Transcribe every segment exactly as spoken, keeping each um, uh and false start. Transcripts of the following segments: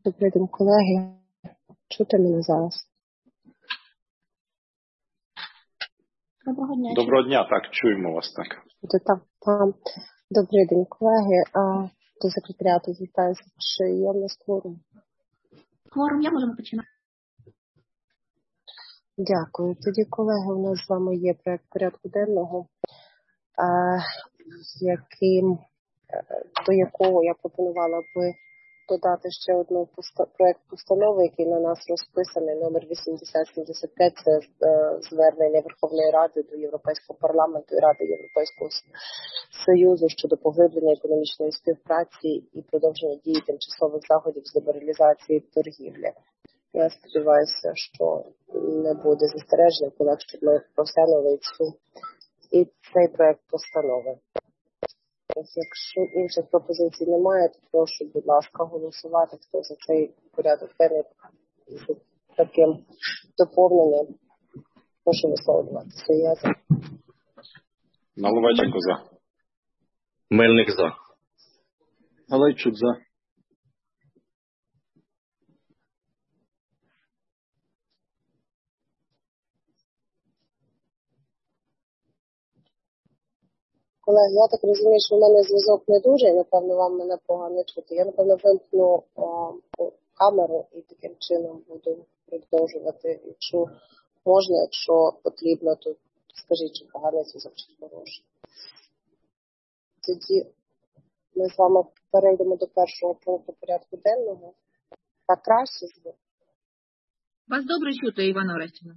Добрий день, колеги. Чути мене зараз? Доброго дня. Доброго дня, так, чуємо вас, так. Чути, так, так. Добрий день, колеги. А, до секретаріату звертаюся, чи є в нас кворум? Кворум, я можемо починати. Дякую. Тоді, колеги, у нас з вами є проект порядку денного, а, яким, до якого я пропонувала би додати ще одну поста- проект постанови, який на нас розписаний, номер вісімдесят сімдесят п'ять, це е, звернення Верховної Ради до Європейського парламенту і Ради Європейського Союзу щодо поглиблення економічної співпраці і продовження дії тимчасових заходів з лібералізації торгівлі. Я сподіваюся, що не буде застережень, колег, щоб ми розглянули цю і цей проект постанови. Якщо інших пропозицій немає, то прошу, будь ласка, голосувати, хто за цей порядок денний з таким доповненням. Прошу висловлюватися. Я за. Наливайченко за. Мельник за. Галайчук за. Колеги, я так розумію, що в мене зв'язок не дуже, і, напевно, вам мене погано чути. Я, напевно, вимкну о, камеру і таким чином буду продовжувати. Якщо можна, якщо потрібно, то скажіть, чи поганий зв'язок, чи хороший. Тоді ми з вами перейдемо до першого пункту порядку денного. Так краще звук? Вас добре чути, Івана Орестівна.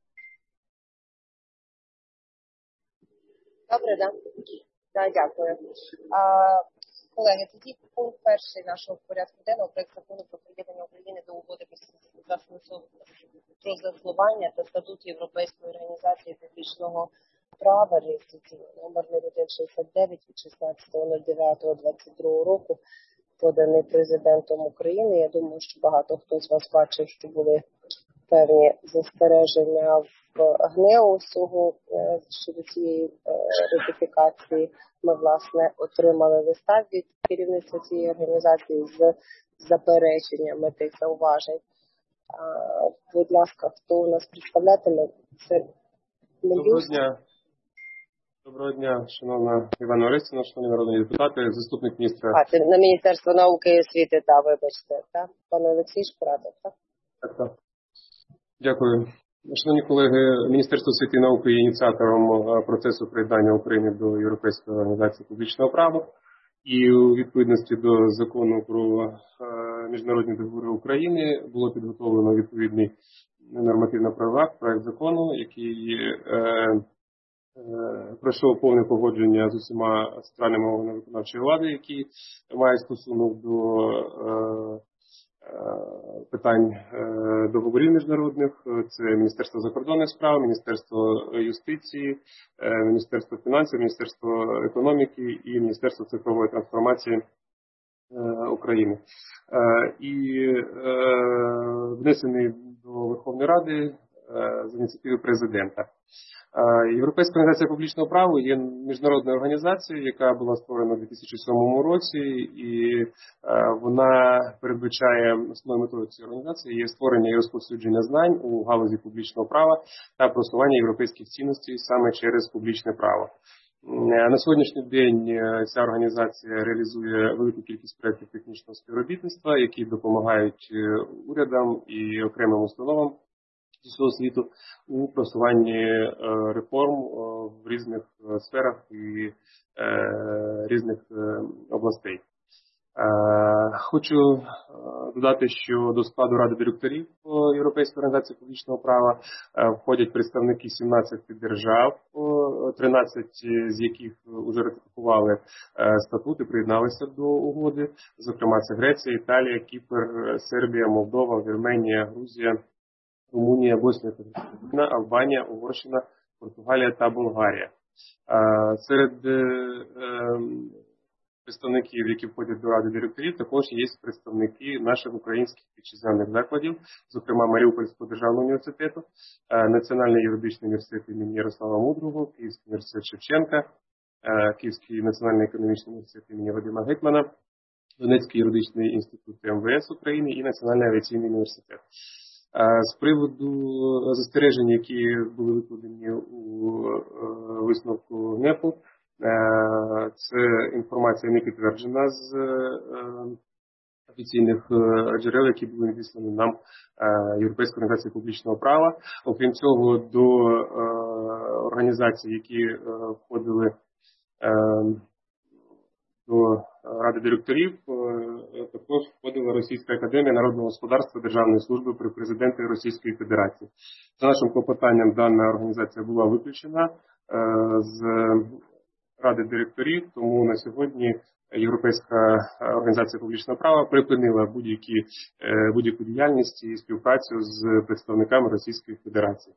Добре, так? Да, дякую. А, колеги, тоді пункт перший нашого порядку денного, проект закону про приєднання України до угоди про заснування та статут Європейської організації публічного права, реєстраційний номер нуль один шістдесят дев'ять від шістнадцятого дев'ятого двадцять другого року, поданий президентом України. Я думаю, що багато хто з вас бачив, що були певні застереження в ГНЕУ щодо цієї ратифікації. Ми, власне, отримали листа від керівництва цієї організації з запереченнями тих зауважень. Будь ласка, хто у нас представлятиме? Це Доброго дня. Доброго дня, шановна Івана Орестівна, шановні народні депутати, заступник міністра. А, це на Міністерство науки і освіти, так, вибачте, так? Пане Олексій Шпрадов, так? Так, так. Дякую. Шановні колеги, Міністерство освіти і науки є ініціатором процесу приєднання України до Європейської організації публічного права. І у відповідності до закону про міжнародні договори України було підготовлено відповідний нормативно-правовий акт, проект закону, який е, е, пройшов повне погодження з усіма странами органів виконавчої влади, які мають стосунок до е, питань договорів міжнародних. Це Міністерство закордонних справ, Міністерство юстиції, Міністерство фінансів, Міністерство економіки і Міністерство цифрової трансформації України. І внесений до Верховної Ради з ініціативи президента. Європейська організація публічного права є міжнародною організацією, яка була створена у дві тисячі сьомому році, і вона передбачає, основною метою цієї організації є створення і розповсюдження знань у галузі публічного права та просування європейських цінностей саме через публічне право. На сьогоднішній день ця організація реалізує велику кількість проєктів технічного співробітництва, які допомагають урядам і окремим установам з усього світу у просуванні реформ в різних сферах і різних областей. Хочу додати, що до складу Ради директорів Європейської організації публічного права входять представники сімнадцяти держав, тринадцять з яких вже ратифікували статут і приєдналися до угоди. Зокрема, це Греція, Італія, Кіпр, Сербія, Молдова, Вірменія, Грузія, Румунія, Боснія та Герцеговина, Албанія, Угорщина, Португалія та Болгарія. Серед представників, які входять до Ради директорів, також є представники наших українських вітчизняних закладів, зокрема Маріупольського державного університету, Національний юридичний університет імені Ярослава Мудрого, Київський університет Шевченка, Київський національний економічний університет імені Вадима Гетьмана, Донецький юридичний інститут Ем Ве Ес України і Національний авіаційний університет. З приводу застережень, які були викладені у висновку НЕПу, це інформація не підтверджена з офіційних джерел, які були надіслані нам Європейською організацією публічного права. Окрім цього, до організацій, які входили до Ради директорів, також входила Російська академія народного господарства Державної служби при президенті Російської Федерації. За нашим клопотанням дана організація була виключена з Ради директорів, тому на сьогодні Європейська організація публічного права припинила будь-які, будь-яку діяльність і співпрацю з представниками Російської Федерації.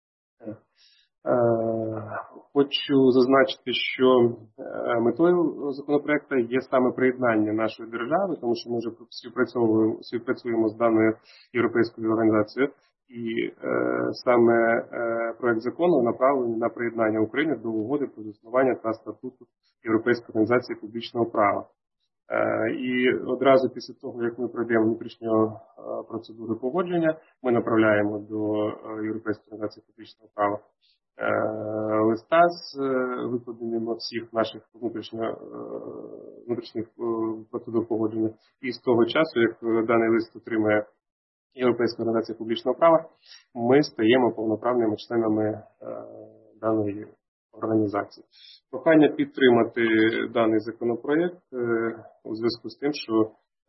Хочу зазначити, що метою законопроекту є саме приєднання нашої держави, тому що ми вже співпрацюємо, співпрацюємо з даною європейською організацією, і е, саме е, проект закону направлений на приєднання України до угоди про заснування та статуту Європейської організації публічного права. Е, і одразу після того, як ми пройдемо внутрішню е, процедуру погодження, ми направляємо до е, Європейської організації публічного права листа з викладенням всіх наших внутрішньо, внутрішніх процедур погодження. І з того часу, як даний лист отримає Європейська організація публічного права, ми стаємо повноправними членами даної організації. Прохання підтримати даний законопроєкт у зв'язку з тим, що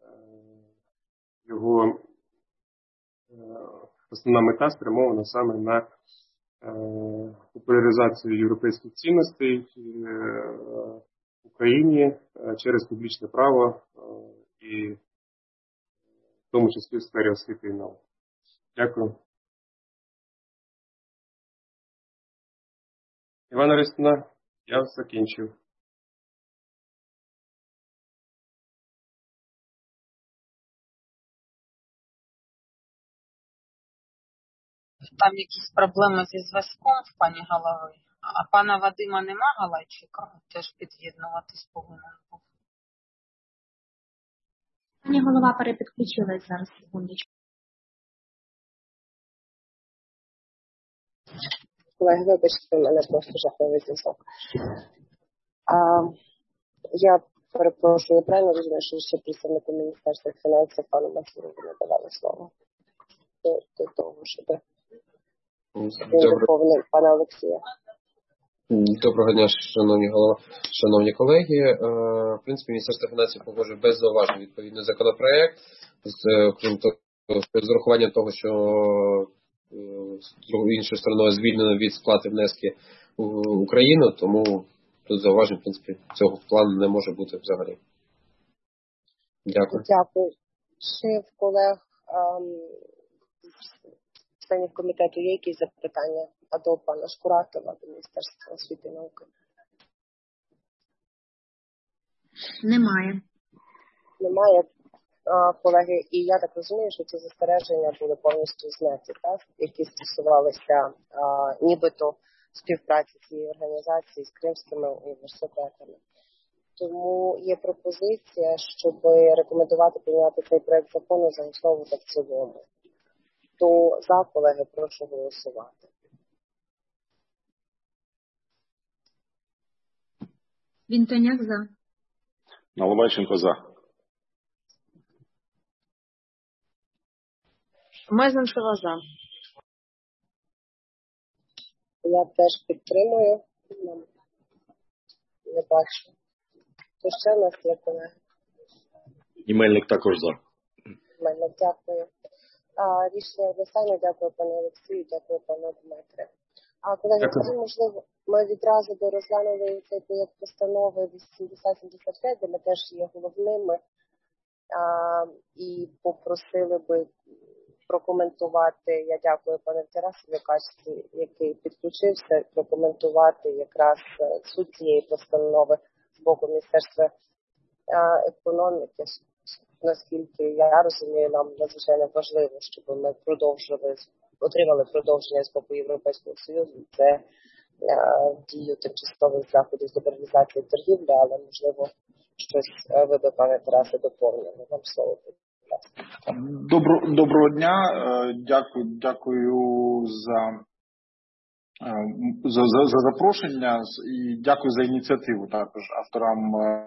його основна мета спрямована саме на популяризацію європейських цінностей в Україні через публічне право і в тому числі в сфері освіти і науки. Дякую. Івана Орестівна, я закінчив. Там якісь проблеми зі зв'язком в пані голови, а пана Вадима нема Галайчика, теж під'єднуватись повинен був. Пані голова перепідключилась зараз, секундочку. Колеги, вибачте, у мене просто жахливий зв'язок. Я перепрошую, правильно розумію, що ще представнику Міністерства фінансів пану Мацурову не давали слово до, до того, щоб доповнив пана Олексія. Доброго дня, шановні голова, шановні колеги. В принципі, Міністерство фінансів погоджує без зауважень відповідний законопроект, крім того, з урахуванням того, що іншою стороною звільнено від сплати внески в Україну, тому тут зауважень, в принципі, цього плану не може бути взагалі. Дякую. Дякую. Чи в колег членів комітету є якісь запитання а до пана Шкуратова, до Міністерства освіти і науки? Немає. Немає, а, колеги. І я так розумію, що ці застереження були повністю зняті, так? Які стосувалися а, нібито співпраці цієї організації з кримськими університетами. Тому є пропозиція, щоб рекомендувати прийняти цей проект закону за основу та в цілому. То за, колеги, прошу голосувати. Вінтоняк за. Наливайченко за. Мезенцева за. Я теж підтримую. Не бачу. То ще в нас є, колеги? І Мельник також за. Мельник, дякую. А, рішення одностайне. Дякую, пане Олексію, дякую, пане Дмитре. А, колеги, тоді, можливо, ми відразу би розглянули цей проєкт постанови вісімдесят сімдесят п'ять, де ми теж є головними, а, і попросили би прокоментувати, я дякую пане Тарасові Качці, який підключився, прокоментувати якраз суть цієї постанови з боку Міністерства економіки. Наскільки я розумію, нам надзвичайно важливо, щоб ми продовжили, отримали продовження з боку Європейського Союзу. Це е, дію тимчасових заходів з лібералізації торгівлі, але, можливо, щось ви би, пане Тарасе, доповнили. Вам слово. Добро, доброго дня. Дякую, дякую за, за, за, за запрошення і дякую за ініціативу також авторам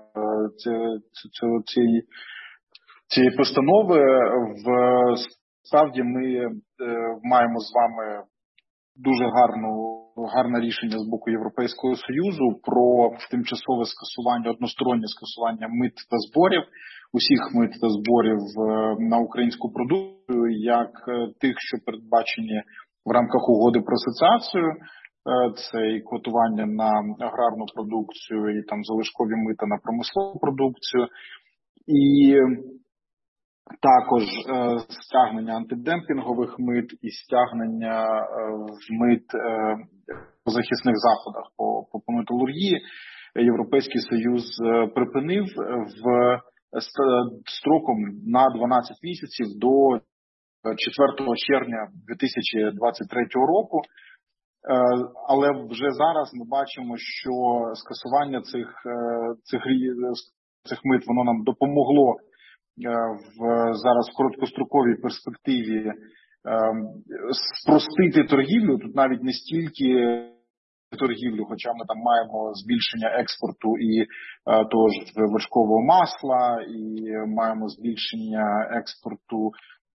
цієї, цієї постанови. В справді ми маємо з вами дуже гарну, гарне рішення з боку Європейського Союзу про тимчасове скасування, одностороннє скасування мит та зборів, усіх мит та зборів на українську продукцію, як тих, що передбачені в рамках угоди про асоціацію, це і квотування на аграрну продукцію, і там залишкові мита на промислову продукцію, і також е, стягнення антидемпінгових мит і стягнення е, мит е, по захисних заходах по, по, по металургії. Європейський Союз е, припинив в строком на дванадцять місяців до четвертого червня дві тисячі двадцять третього року. Е, але вже зараз ми бачимо, що скасування цих, е, цих, цих мит, воно нам допомогло в зараз в короткостроковій перспективі спростити торгівлю. Тут навіть не стільки торгівлю, хоча ми там маємо збільшення експорту і того ж вершкового масла, і маємо збільшення експорту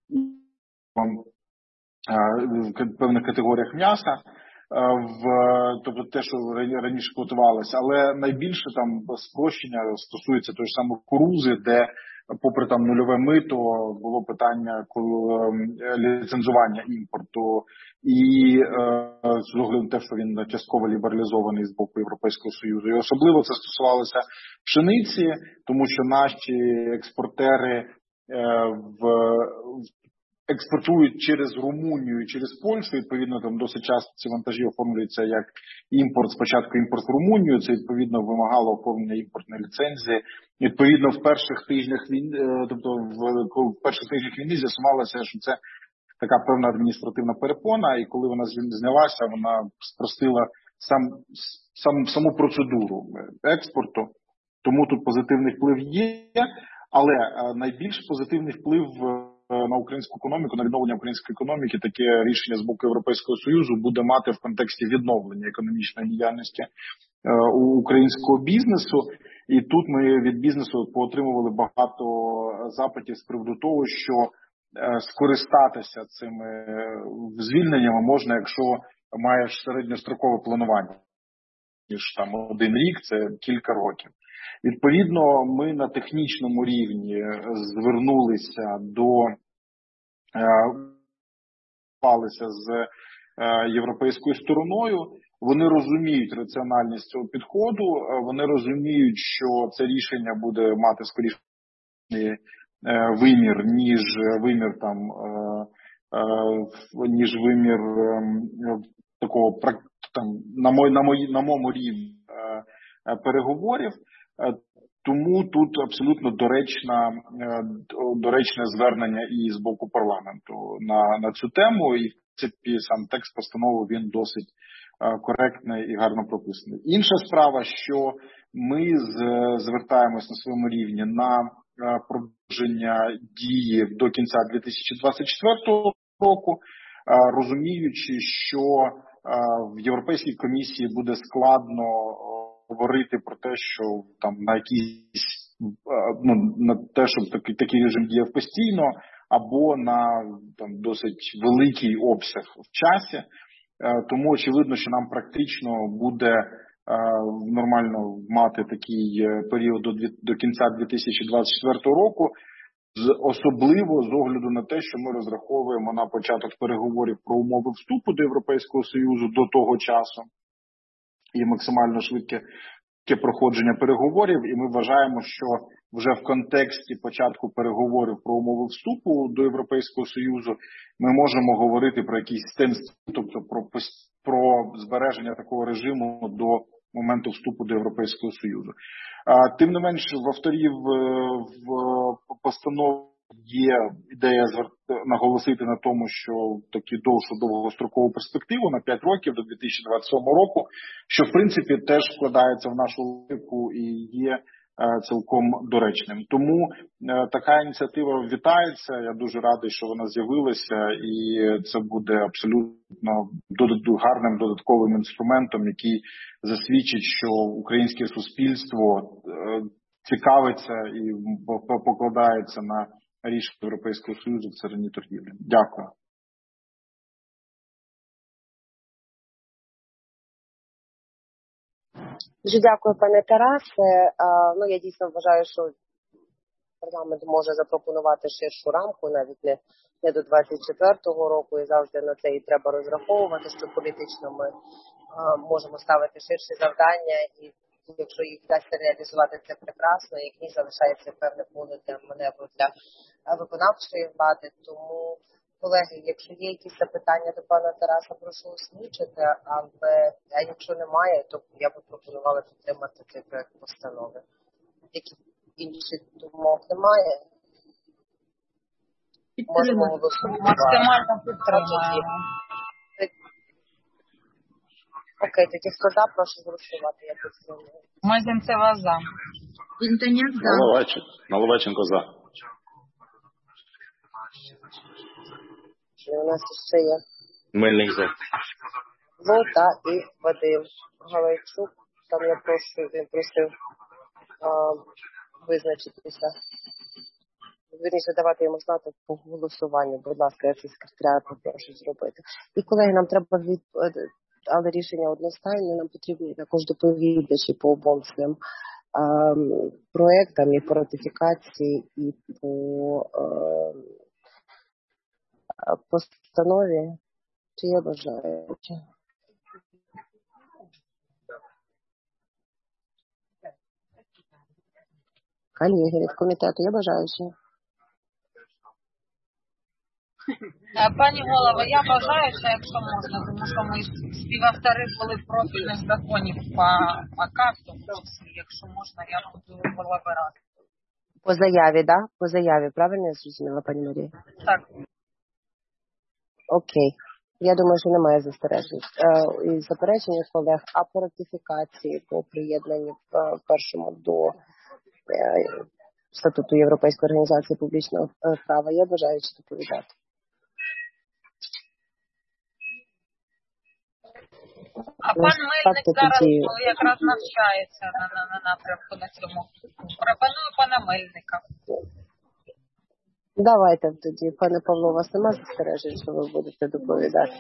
в певних категоріях м'яса, в тобто те, що раніше квотувалося, але найбільше там спрощення стосується того ж самого кукурузи, де попри там нульове мито було питання ліцензування імпорту, і е, з огляду на те, що він частково лібералізований з боку Європейського Союзу. І особливо це стосувалося пшениці, тому що наші експортери е, в, в експортують через Румунію, через Польщу, відповідно, там досить часто ці вантажі оформлюються як імпорт, спочатку імпорт в Румунію, це відповідно вимагало оформлення імпортної ліцензії. Відповідно, в перших тижнях війни, тобто в, в перших тижнях війни з'ясувалося, що це така певна адміністративна перепона, і коли вона знялася, вона спростила сам, сам саму процедуру експорту. Тому тут позитивний вплив є, але найбільш позитивний вплив на українську економіку, на відновлення української економіки, таке рішення з боку Європейського Союзу буде мати в контексті відновлення економічної діяльності у українського бізнесу. І тут ми від бізнесу поотримували багато запитів з приводу того, що скористатися цими звільненнями можна, якщо маєш середньострокове планування, ніж там один рік, це кілька років. Відповідно, ми на технічному рівні звернулися до палися з європейською стороною. Вони розуміють раціональність цього підходу, вони розуміють, що це рішення буде мати скоріше вимір, ніж вимір там, ніж вимір такого там на мой, на мої, на моєму рівні переговорів. Тому тут абсолютно доречна, доречне звернення і з боку парламенту на, на цю тему. І в принципі сам текст постанови він досить коректний і гарно прописаний. Інша справа, що ми з, звертаємось на своєму рівні на продовження дії до кінця дві тисячі двадцять четвертого року, розуміючи, що в Європейській комісії буде складно говорити про те, що там на якісь, ну, на те, щоб такий, такий режим діяв постійно, або на там досить великий обсяг в часі. Тому очевидно, що нам практично буде нормально мати такий період до, до кінця дві тисячі двадцять четвертого року, особливо з огляду на те, що ми розраховуємо на початок переговорів про умови вступу до Європейського Союзу до того часу і максимально швидке проходження переговорів, і ми вважаємо, що вже в контексті початку переговорів про умови вступу до Європейського Союзу ми можемо говорити про якісь стенс, тобто про, про збереження такого режиму до моменту вступу до Європейського Союзу. А, тим не менш, в авторів в постанові є ідея наголосити на тому, що таку довшу довгострокову перспективу на п'ять років до дві тисячі двадцять сьомого року, що в принципі теж вкладається в нашу логіку і є цілком доречним. Тому така ініціатива вітається. Я дуже радий, що вона з'явилася, і це буде абсолютно гарним додатковим інструментом, який засвідчить, що українське суспільство цікавиться і покладається на рішення Європейського Союзу в царині торгівлі. Дякую. Дуже дякую, пане Тарасе. Ну, я дійсно вважаю, що парламент може запропонувати ширшу рамку, навіть не, не до двадцять четвертого року, і завжди на це і треба розраховувати, що політично ми а, можемо ставити ширші завдання, і якщо їх вдасться реалізувати, це прекрасно, як ні, залишається певне поле для маневру для виконавчої влади. Тому, колеги, якщо є якісь запитання до пана Тараса, прошу озвучити, але а якщо немає, то я б пропонувала підтримати цей проект постанови. Які інших думок немає? Можемо голосувати. Максимально підтримуємо. Окей, тоді хто за, прошу голосувати, я підтримую. Мезенцева за. Вінтоняк за. Наливайченко за. І у нас ще є Мельник за. Золота і Вадим Галайчук. Там я прошу, він просив а, визначитися. Вірніше, давати йому знати по голосуванню. Будь ласка, я це секретаріат попрошу зробити. І, колеги, нам треба від... але рішення одностайне, нам потрібні також доповідачі по обом цим проектам і по ратифікації, і по а, постанові. Чи є бажаючі? Колеги від комітету є бажаючі? Пані голово, я бажаю, що якщо можна, тому що ми співавтори були профільних законів по, по карту, якщо можна, я буду голови ради. По заяві, так? Да? По заяві, правильно я зрозуміла, пані Марія? Так. Окей. Я думаю, що немає застережень. І заперечень колег, а по ратифікації, по приєднанню першому до статуту Європейської організації публічного права, я бажаю доповідати. А пан Мельник зараз тоді... якраз навчається на, на, на напрямку на цьому. Пропоную пана Мельника. Давайте тоді, пане Павло, у вас немає застережень, що ви будете доповідати?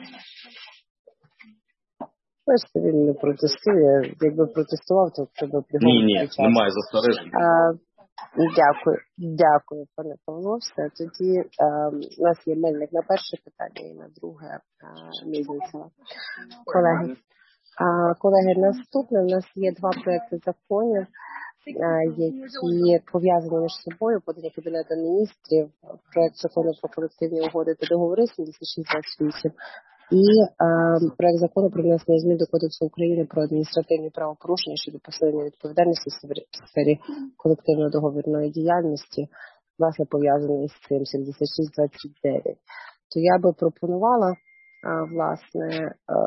Бачите, він не протестує. Якби протестував, то це би пригодиться. Ні, ні, немає застережень. Дякую, дякую, пане Павло. Все, тоді е, у нас є Мельник на перше питання і на друге Мізинцева. Колеги, а, колеги, наступне у нас є два проекти законів, які пов'язані між собою, подані Кабінетом міністрів. Проект закону про колективні угоди та договори сімдесят шість двадцять вісім і е, проект закону про внесення змін до Кодексу України про адміністративні правопорушення щодо посилення відповідальності в сфері колективної договірної діяльності, власне, пов'язаний з цим сімдесят шість двадцять дев'ять. То я би пропонувала, е, власне, е,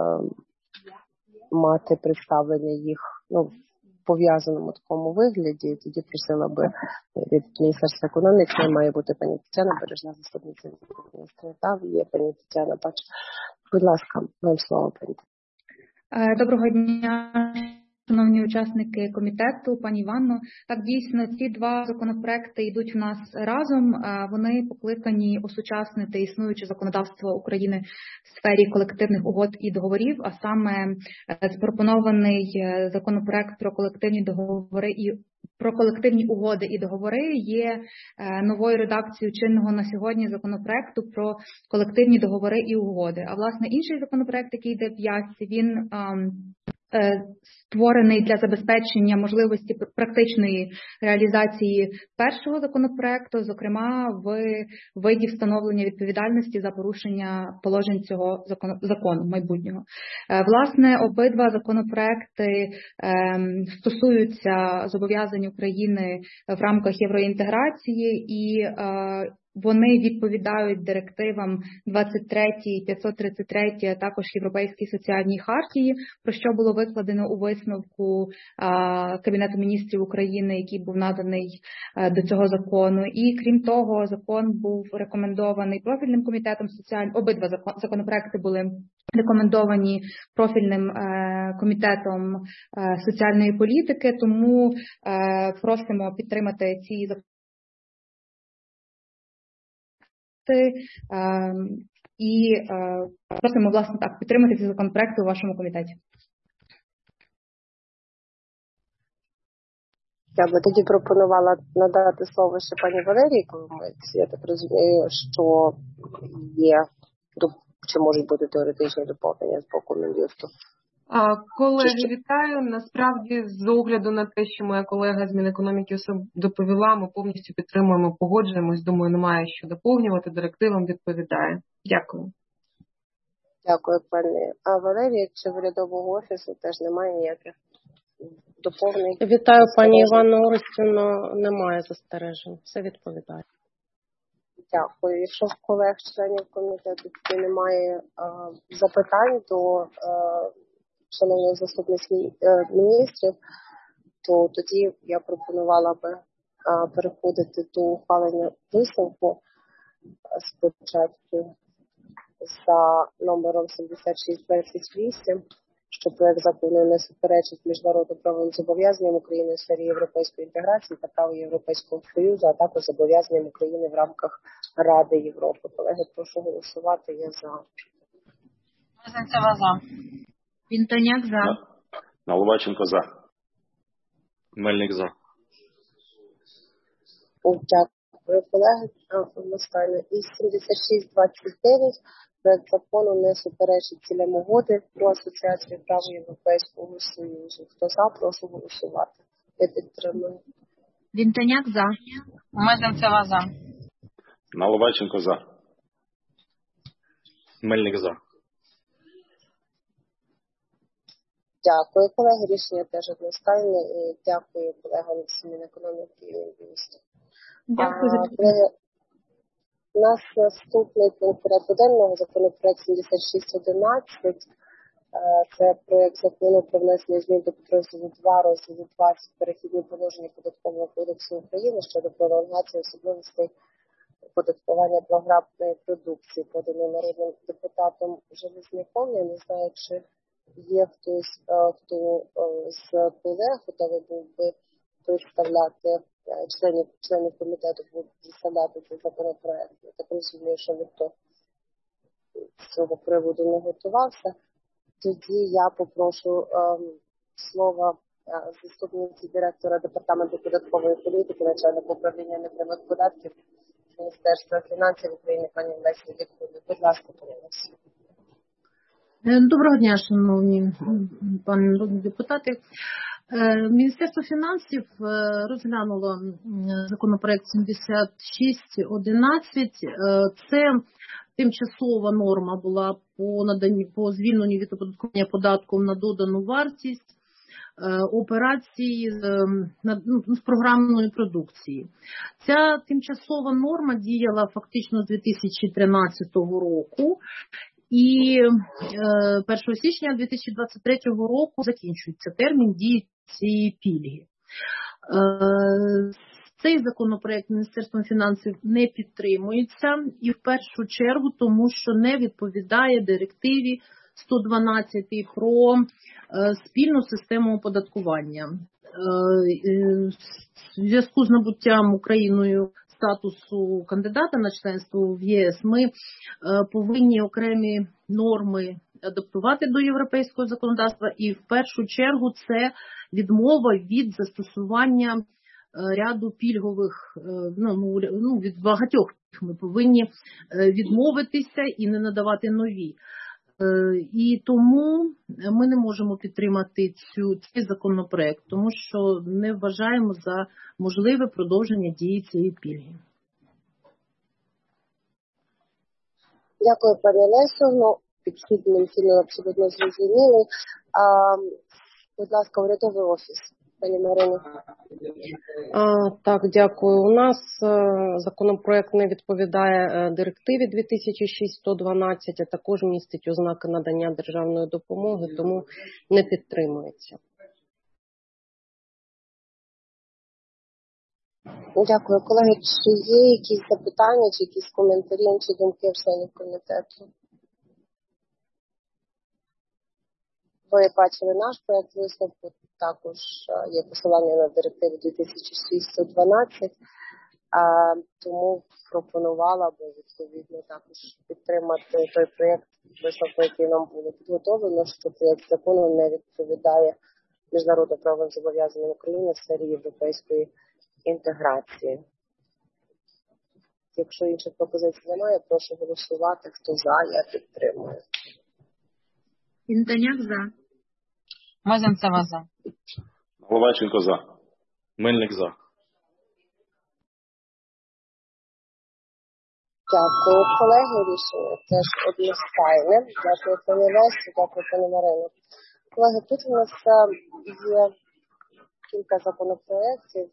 мати представлення їх, ну, в пов'язаному такому вигляді. Тоді просила би від Міністерства економіки, має бути пані Тетяна Бережна, заступниця міністра, є пані Тетяна Пач. Будь ласка, вам слово, пані. Доброго дня, шановні учасники комітету, пані Іванно. Так, дійсно, ці два законопроекти йдуть в нас разом. Вони покликані осучаснити існуюче законодавство України в сфері колективних угод і договорів, а саме запропонований законопроект про колективні договори і про колективні угоди і договори є новою редакцією чинного на сьогодні законопроекту про колективні договори і угоди. А власне інший законопроект, який йде в ЯСі, він створений для забезпечення можливості практичної реалізації першого законопроекту, зокрема в виді встановлення відповідальності за порушення положень цього закону майбутнього. Власне, обидва законопроекти стосуються зобов'язань України в рамках євроінтеграції і вони відповідають директивам двадцять три, п'ятсот тридцять три, а також Європейській соціальній хартії, про що було викладено у висновку Кабінету міністрів України, який був наданий до цього закону. І крім того, закон був рекомендований профільним комітетом соціаль... обидва законопроекти були рекомендовані профільним комітетом соціальної політики, тому просимо підтримати ці закони і просимо, власне, так, підтримати ці законопроекти у вашому комітеті. Я би тоді пропонувала надати слово ще пані Валерії Коломиць. Я так розумію, що є, чи можуть бути теоретичні доповнення з боку Мін'юсту. Колеги, вітаю. Насправді, з огляду на те, що моя колега з Мінекономіки доповіла, ми повністю підтримуємо, погоджуємось. Думаю, немає що доповнювати. Директивам відповідає. Дякую. Дякую, пані. А Валерія, чи в урядового офісу теж немає ніяких доповнень? Вітаю, пані Іванно Орестівно. Немає застережень. Все відповідає. Дякую. Якщо в колег, членів комітету, немає а, запитань до а, шановних заступників міністрів, то тоді я пропонувала би а, переходити до ухвалення висновку спочатку за номером сімдесят шість двадцять вісім, що проект закону не суперечить міжнародно-правовим зобов'язанням України у сфері європейської інтеграції та права Європейського Союзу, а також зобов'язанням України в рамках Ради Європи. Колеги, прошу голосувати. Я за. Мезенцева за. Вінтоняк за. Наливайченко за. Мельник за. Дякую, колеги. Одностайно. І сімдесят шість двадцять дев'ять. Проект закону не суперечить цілям угоди про асоціацію прав Європейського Союзу. Хто за, прошу голосувати. Я підтримую. Вінтоняк за. Мезенцева за. Наливайченко за. Мельник за. Дякую, колеги. Рішення теж одностайне. І дякую колегам з Мінекономіки і Мін'юсту. Дякую за підтримку. У нас наступний пункт порядку денного законопроект сімдесят шість одинадцять. Це проект закону про внесення змін до підрозділу два розділу двадцять перехідні положення Податкового кодексу України щодо пролонгації особливостей оподаткування програмної продукції, поданий народним депутатом Железняком. Я не знаю, чи є хтось, хто з колег готовий був би представляти членів, членів комітету будуть представляти цей законопроект. Я так розумію, що ніхто з цього приводу не готувався. Тоді я попрошу ем, слова е, заступниці директора Департаменту податкової політики, начальника управління непрямих податків Міністерства фінансів України, пані Лесі Лікуни. Будь ласка, пані Лесі. Доброго дня, шановні пані народні депутати. Міністерство фінансів розглянуло законопроект сімдесят шість одинадцять. Це тимчасова норма була по наданні по звільненню від оподаткування податком на додану вартість операцій з, ну, з програмної продукції. Ця тимчасова норма діяла фактично з дві тисячі тринадцятого року. І першого січня дві тисячі двадцять третього року закінчується термін дії цієї пільги. Цей законопроект Міністерством фінансів не підтримується і в першу чергу тому, що не відповідає директиві сто дванадцять про спільну систему оподаткування. В зв'язку з набуттям Україною статусу кандидата на членство в ЄС ми повинні окремі норми адаптувати до європейського законодавства, і в першу чергу це відмова від застосування ряду пільгових, ну, ну від багатьох ми повинні відмовитися і не надавати нові. І тому ми не можемо підтримати цю, цей законопроект, тому що не вважаємо за можливе продовження дії цієї пільги. Дякую, пані Лесю. Ну, підхід Мінфіну абсолютно зрозумілий. А, будь ласка, урядовий офіс. Пані Марино. А, так, дякую. У нас е, законопроект не відповідає е, директиві дві тисячі шість сто дванадцять, а також містить ознаки надання державної допомоги, тому не підтримується. Дякую. Колеги, чи є якісь запитання, чи якісь коментарі, чи думки в членів комітету? Ви бачили наш проект висновку, також є посилання на директиву дві тисячі шість сто дванадцять, а, тому пропонувала би відповідно також підтримати той проєкт висновку, який нам було підготовлено, що проєкт закону не відповідає міжнародно-правовим зобов'язанням України в сфері європейської інтеграції. Якщо інших пропозицій немає, прошу голосувати. Хто за, я підтримую. Інтоняк за. Мезенцева за. Головаченко за. Мельник за. Дякую, колеги. Рішення теж одностайне. Дякую, пані Лесі, дякую, пані Марино. Колеги, тут у нас є кілька законопроєктів.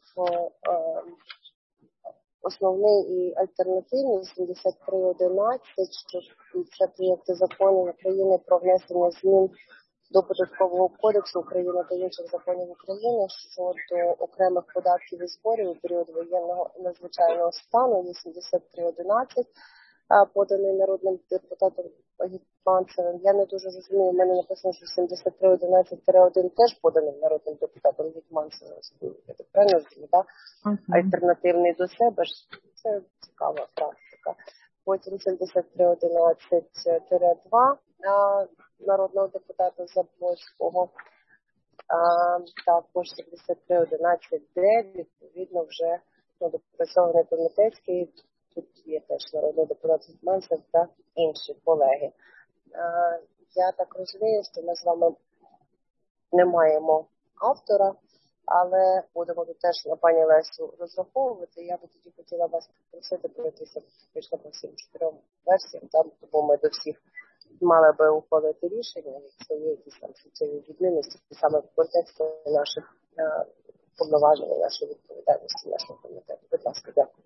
Основний і альтернативний сімдесят три одинадцять, що це проєкти законів України про внесення змін до Податкового кодексу України та інших законів України щодо окремих податків і зборів у період воєнного і надзвичайного стану. Є сімдесят три одинадцять, поданий народним депутатом Гетманцевим. Я не дуже розумію, в мене написано, що сімдесят три одинадцять один теж поданий народним депутатом Гетманцевим. Я так правильно розумію, так? Uh-huh. Альтернативний до себе ж. Це цікава практика. Потім сімдесят три одинадцять два народного депутата Заблоцького. Також сімдесят три одинадцять відповідно вже допрацьований комітетський. Тут є теж народний депутат Гетманцев та інші колеги. Я так розумію, що ми з вами не маємо автора, але будемо тут теж на пані Лесю розраховувати. Я би тоді хотіла вас попросити пройтися фактично по всім чотирьом версіям, там, тому ми до всіх мали би ухвалити рішення, якщо є якісь там суттєві відмінності, саме в контексті наших повноважень, нашої відповідальності, нашого комітету. Будь ласка, дякую.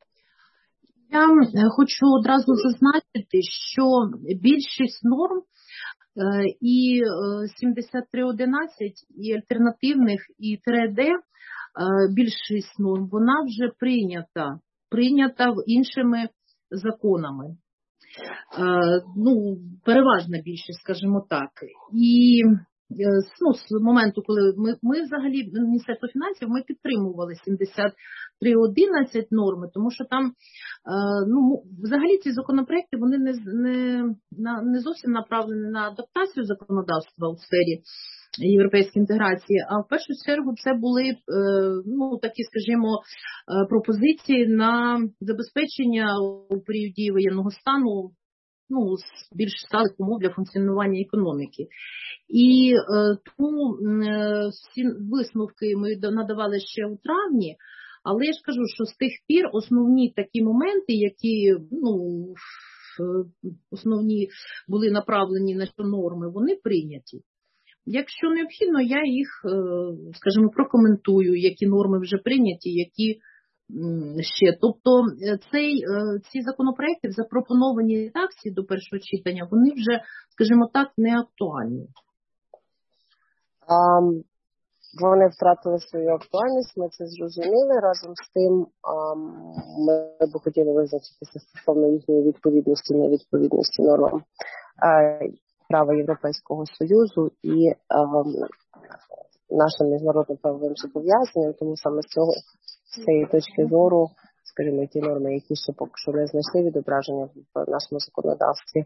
Я хочу одразу зазначити, що більшість норм і сімдесят три одинадцять, і альтернативних, і ТРД, більшість норм, вона вже прийнята, прийнята іншими законами. Ну, переважна більшість, скажімо так. І ну, з моменту, коли ми, ми взагалі, Міністерство фінансів, ми підтримували сімдесят три одинадцять норми, тому що там, ну, взагалі ці законопроекти, вони не, не, не зовсім направлені на адаптацію законодавства у сфері європейської інтеграції, а в першу чергу це були, ну, такі, скажімо, пропозиції на забезпечення у період дії воєнного стану, ну, більш сталих умов для функціонування економіки. І е, тому е, всі висновки ми надавали ще у травні, але я ж кажу, що з тих пір основні такі моменти, які, ну, основні були направлені на норми, вони прийняті. Якщо необхідно, я їх, скажімо, прокоментую, які норми вже прийняті, які ще. Тобто цей, ці законопроекти в запропонованій редакції до першого читання, вони вже, скажімо так, не актуальні. Um, вони втратили свою актуальність, ми це зрозуміли. Разом з тим um, ми б хотіли визначитися стосовно їхньої відповідності, невідповідності нормам uh, права Європейського Союзу і um, нашим міжнародним правовим зобов'язанням, тому саме з цього, з цієї точки зору, скажімо, ті норми, які ще поки що не знайшли відображення в нашому законодавстві,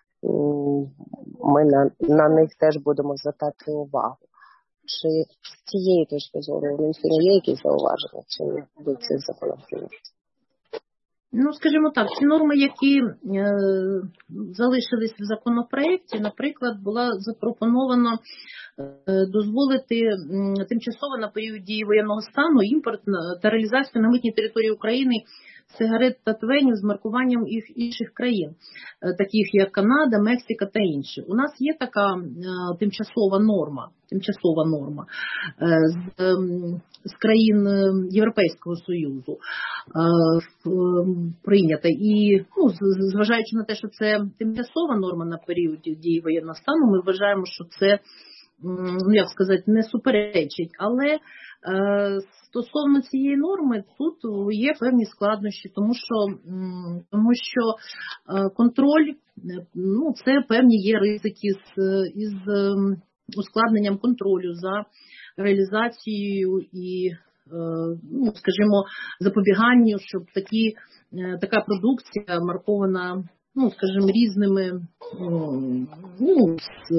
ми на, на них теж будемо звертати увагу. Чи з цієї точки зору у Мінфіну є якісь зауваження, чи до цих законопроєктів? Ну, скажімо так, ці норми, які е, залишились в законопроєкті, наприклад, була запропоновано е, дозволити е, тимчасово на період дії воєнного стану імпорт та реалізацію на митній території України сигарет та тютюнів з маркуванням інших країн, таких як Канада, Мексика та інші. У нас є така тимчасова норма, тимчасова норма з, з країн Європейського Союзу прийнята. І ну, зважаючи на те, що це тимчасова норма на період дії воєнного стану, ми вважаємо, що це, ну як сказати, не суперечить. Але е, стосовно цієї норми тут є певні складнощі, тому що, тому що е, контроль, ну це певні є ризики з, із ускладненням контролю за реалізацією і, ну, скажімо, запобіганню, щоб такі, така продукція маркована, ну, скажімо, різними, ну,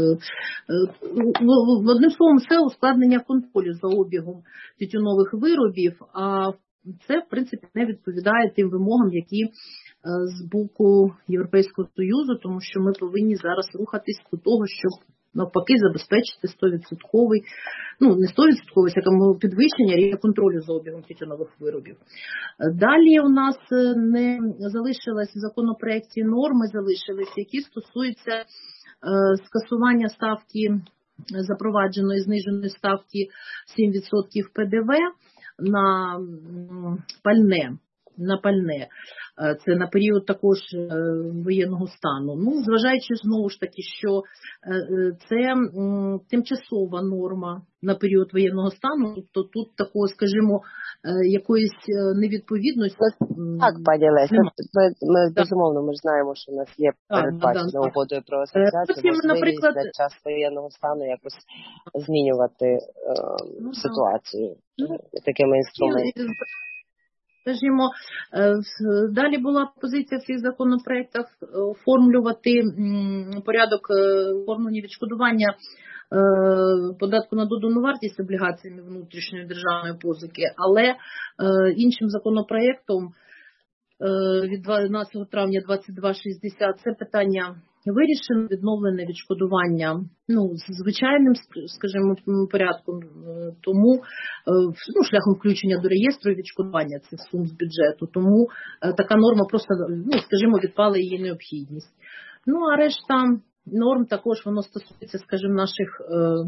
одним словом, це ускладнення контролю за обігом тютюнових виробів, а це, в принципі, не відповідає тим вимогам, які з боку Європейського Союзу, тому що ми повинні зараз рухатись до того, щоб навпаки забезпечити сто відсотків, ну не сто відсотків, а підвищення рівня контролю за обігом тютюнових виробів. Далі у нас не залишилось в законопроекті норми, залишились, які стосуються е, скасування ставки, запровадженої зниженої ставки сім відсотків Пе Де Ве на пальне. на пальне. Це на період також воєнного стану. Ну, зважаючи знову ж таки, що це тимчасова норма на період воєнного стану, то тут такого, скажімо, якоїсь невідповідності. Так, пані Леся, ми, ми безумовно, ми ж знаємо, що у нас є передбачена угодою про асоціацію, можливість на час воєнного стану якось змінювати е, ну, ситуацію ну, такими інструментами. Скажімо, далі була позиція в цих законопроектах оформлювати порядок оформлення відшкодування податку на додану вартість облігаціями внутрішньої державної позики, але іншим законопроектом від дванадцятого травня двадцять два шістдесят це питання вирішено, відновлене відшкодування, ну, звичайним, скажімо, порядком, тому, ну, шляхом включення до реєстру відшкодування цих сум з бюджету, тому така норма просто, ну, скажімо, відпала її необхідність. Ну, а решта норм також, воно стосується, скажімо, наших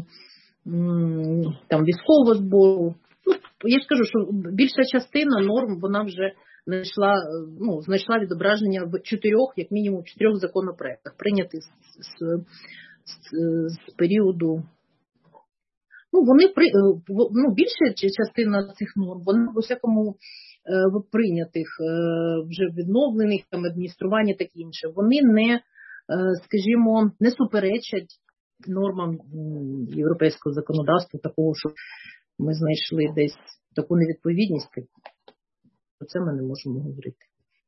там військового збору. Ну, я ж кажу, що більша частина норм, вона вже знайшла, ну, знайшла відображення в чотирьох, як мінімум, чотирьох законопроектах, прийнятих з, з, з, з періоду. Ну, вони при, ну, більша частина цих норм, вони в усякому прийнятих, вже відновлених, там, адміністрування, таке інше, вони не, скажімо, не суперечать нормам європейського законодавства, такого, що ми знайшли десь таку невідповідність. Про це ми не можемо говорити.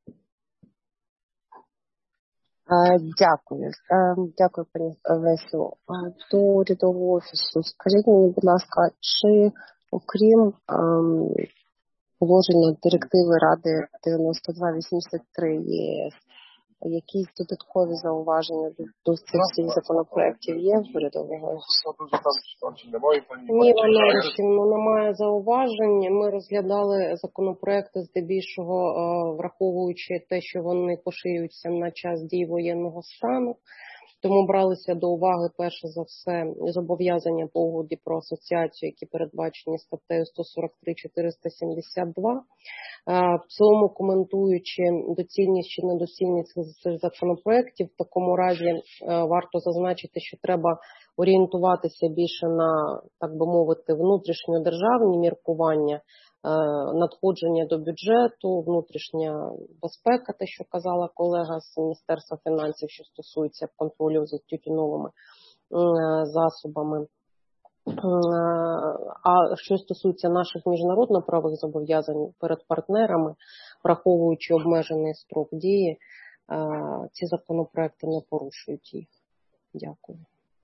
Дякую. Дякую, пані Лесю. До урядового офісу. Скажіть мені, будь ласка, чи окрім положення директиви Ради дев'яносто два вісімдесят три Є С, якісь додаткові зауваження до цих всіх законопроєктів є в урядового офісу? Ні, Валерійовна, немає зауважень. Ми розглядали законопроекти здебільшого, враховуючи те, що вони поширюються на час дії воєнного стану. Тому бралися до уваги, перше за все, зобов'язання по угоді про асоціацію, які передбачені статтею сто сорок три чотириста сімдесят два. В цілому, коментуючи доцільність чи недоцільність цих законопроєктів, в такому разі варто зазначити, що треба орієнтуватися більше на, так би мовити, внутрішньодержавні міркування, надходження до бюджету, внутрішня безпека, те, що казала колега з Міністерства фінансів, що стосується контролю за тютюновими засобами. А що стосується наших міжнародно-правових зобов'язань перед партнерами, враховуючи обмежений строк дії, ці законопроекти не порушують їх. Дякую.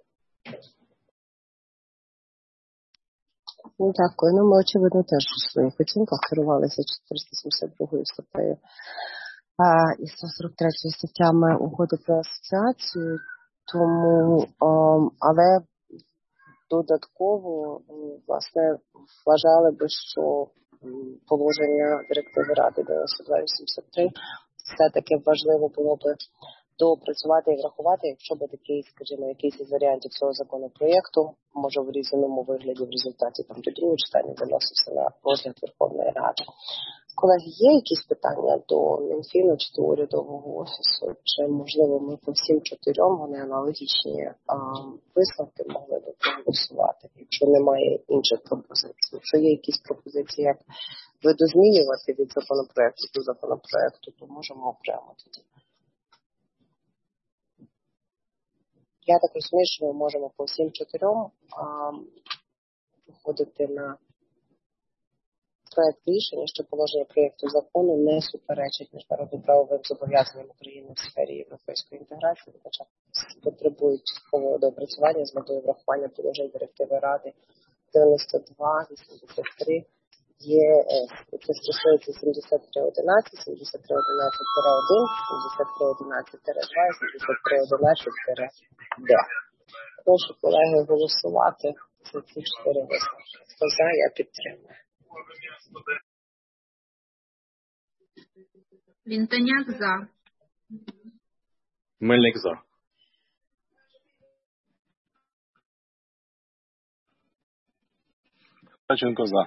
Дякую. Ну, ми, очевидно, теж у своїх оцінках керувалися чотириста сімдесят другою статтею і сто сорок третьою статтями угоди про асоціацію, тому, але додатково, власне, вважали би, що положення директиви Ради дев'яносто два вісімдесят три, все-таки важливо було би доопрацювати і врахувати, якщо би такий, скажімо, якийсь із варіантів цього законопроєкту, може в різаному вигляді в результаті там до другого читання виносився на розгляд Верховної Ради. Колеги, є якісь питання до Мінфіну чи до урядового офісу? Чи, можливо, ми по всім чотирьом вони аналогічні а, висновки могли би проголосувати, якщо немає інших пропозицій? Якщо є якісь пропозиції, як видозмінювати від законопроекту до законопроекту, то можемо окремо тоді. Я так розумію, що ми можемо по всім чотирьом виходити на проект рішення, що положення проєкту закону не суперечить міжнародно-правовим зобов'язанням України в сфері європейської інтеграції, хоча потребують часткового доопрацювання з метою врахування положень директиви Ради дев'яносто два вісімдесят три ЄС. Це стосується сімдесят три одинадцять, сімдесят три одинадцять один, сімдесят три одинадцять два і сімдесят три одинадцять Д. Прошу, колеги, голосувати за ці чотири висновки. Хто за, я підтримую. Вінтоняк за. Мельник за. Каченко за.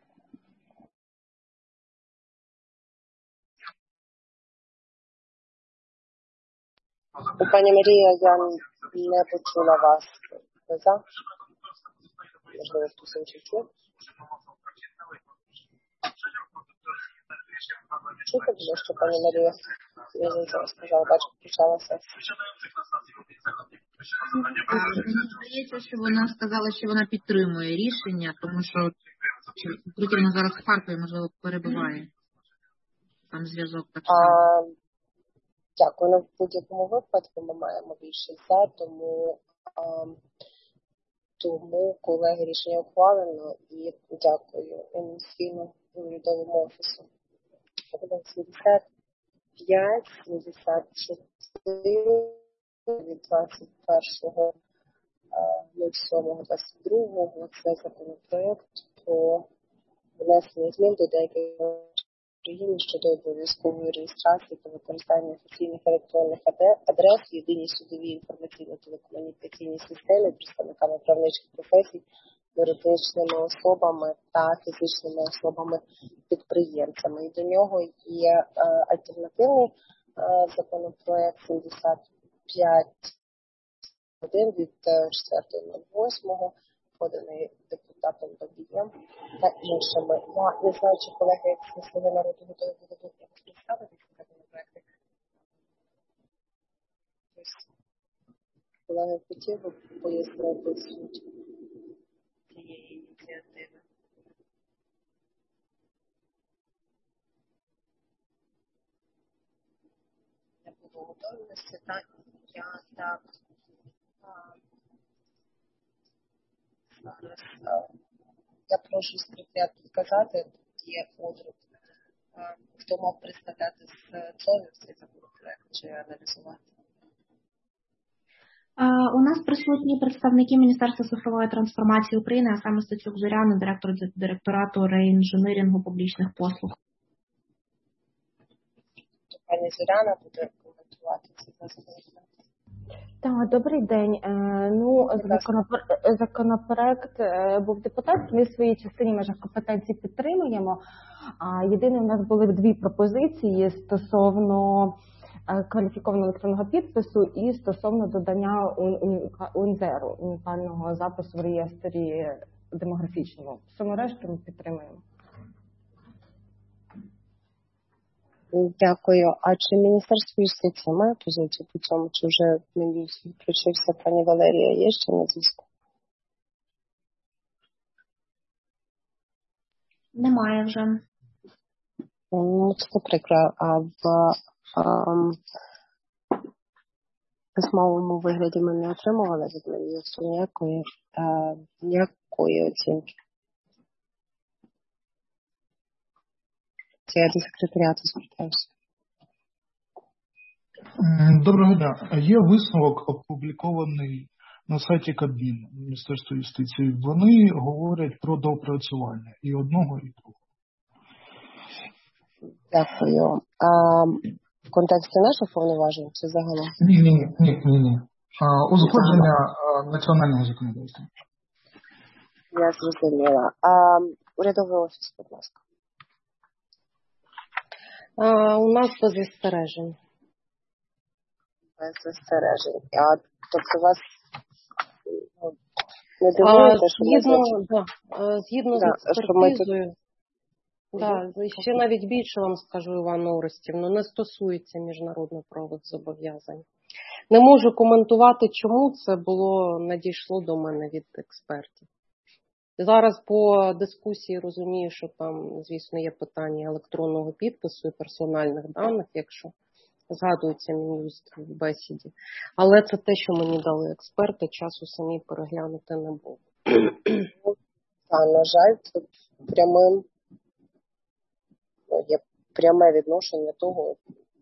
Пані Марія, я не почула вас. Ви за? Можливо, хтось інший чув? Чути було, що пані Марія зараз сказала, бачу, почалася. Мені здається, що вона сказала, що вона підтримує рішення, тому що Крутівна зараз з Харкові, можливо, перебуває. Там зв'язок так само. Дякую. Ну, в будь-якому випадку ми маємо більше за, тому, а, тому колеги, рішення ухвалено і дякую Мінфіну і урядовому офісу. сімдесят п'ять, сімдесят чотири від двадцять першого сьомого двадцять другого це законопроект про внесення змін до деяких України щодо обов'язкової реєстрації та використання офіційних електронних адрес в єдиній судовій інформаційно-телекомунікаційній системі представниками правничих професій, юридичними особами та фізичними особами-підприємцями. І до нього є е, альтернативний е, законопроект сімдесят п'ять один від четвертого восьмого, поданий депутатом Бабієм та іншими. Я не знаю, чи колеги, як слуги народу готові будуть якось представити ці законопроекти. Колеги, хотів би пояснити суть цієї ініціативи. Не було готовності, та я так зараз я прошу секретаріат підказати, є одруб, хто мав представляти з ЦОВів цей законопроект чи аналізувати. У нас присутні представники Міністерства цифрової трансформації України, а саме Стецюк Зоряна, директор директорату реінженерінгу публічних послуг. Пані Зоряна буде коментувати цей законопроект. Так, добрий день. Ну, законопроект був депутатський, ми в своїй частині межах компетенцій підтримуємо. Єдине, у нас були дві пропозиції стосовно кваліфікованого електронного підпису і стосовно додання УНЗЕРу, унікального запису в реєстрі демографічному. Всьому решту ми підтримуємо. Дякую. А чи Міністерство юстиції має позицію по цьому? Чи вже мені включився пані Валерія? Є ще на зв'язку? Немає вже. Ну, це прикро. А в ам, письмовому вигляді ми не отримували від Міністерства ніякої, а, ніякої оцінки. Це я до секретаріату звертаюся. Доброго дня. Є висновок, опублікований на сайті Кабміну, Міністерства юстиції. Вони говорять про доопрацювання і одного, і другого. Дякую. А в контексті наших повноважень чи загалом? Ні, ні, ні, ні, ні. А, узгодження а, національного законодавства. Я зрозуміла. А урядовий офіс, будь ласка. А, у нас без застережень. Без застережень. А тобто вас ну, не дивуєте, що згідно, ми... да, згідно Да, з експертизою, тут... да, ще навіть більше вам скажу, Івана Орестівна, не стосується міжнародно-правових зобов'язань. Не можу коментувати, чому це було надійшло до мене від експертів. Зараз по дискусії розумію, що там, звісно, є питання електронного підпису і персональних даних, якщо згадується Мін'юст в бесіді. Але це те, що мені дали експерти, часу самі переглянути не було. А, на жаль, тут прямим, ну, є пряме відношення того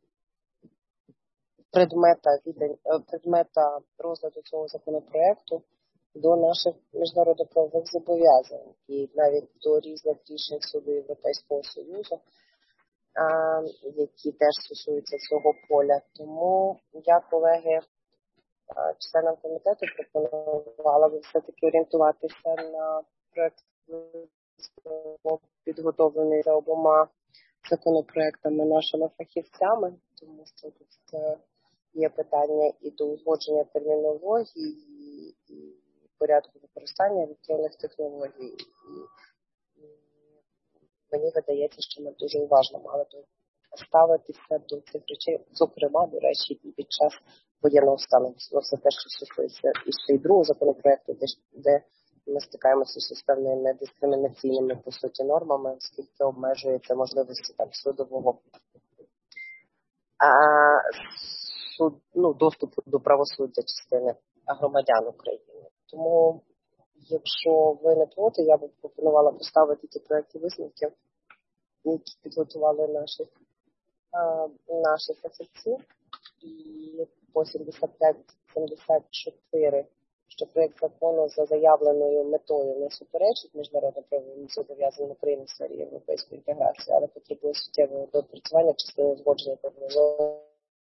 предмета, предмета розгляду цього законопроекту до наших міжнародно-правових зобов'язань і навіть до різних рішень Суду Європейського Союзу, а, які теж стосуються цього поля. Тому я, колеги, членам комітету пропонувала би все-таки орієнтуватися на проект, підготовлений за обома законопроектами нашими фахівцями, тому що тут є питання і до узгодження термінології, і, і порядку використання електронних технологій. І, і мені видається, що ми дуже уважно мали б ставитися до цих речей, зокрема, до речі, і під час воєнного стану. Це те, що стосується і ще й другого законопроекту, де, де ми стикаємося з певними дискримінаційними, по суті, нормами, оскільки обмежується можливості там судового а, суд, ну, доступу до правосуддя частини громадян України. Тому, якщо ви не проти, я б пропонувала поставити ті проекти висновків, які підготували наші, а, наші фахівці, і по сімдесят п'ять сімдесят чотири, що проєкт закону за заявленою метою не суперечить міжнародно-правовим зобов'язанням України в сфері європейської інтеграції, але потребує суттєвого доопрацювання частини узгодження повноважень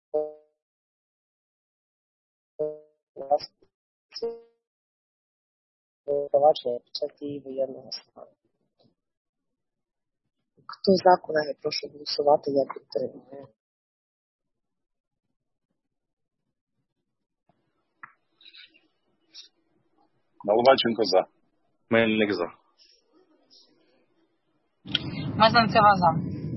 провадження під час дії воєнного стану. Хто за, колеги, прошу голосувати, я підтримую. Наливайченко за. Мельник за. Мезенцева за.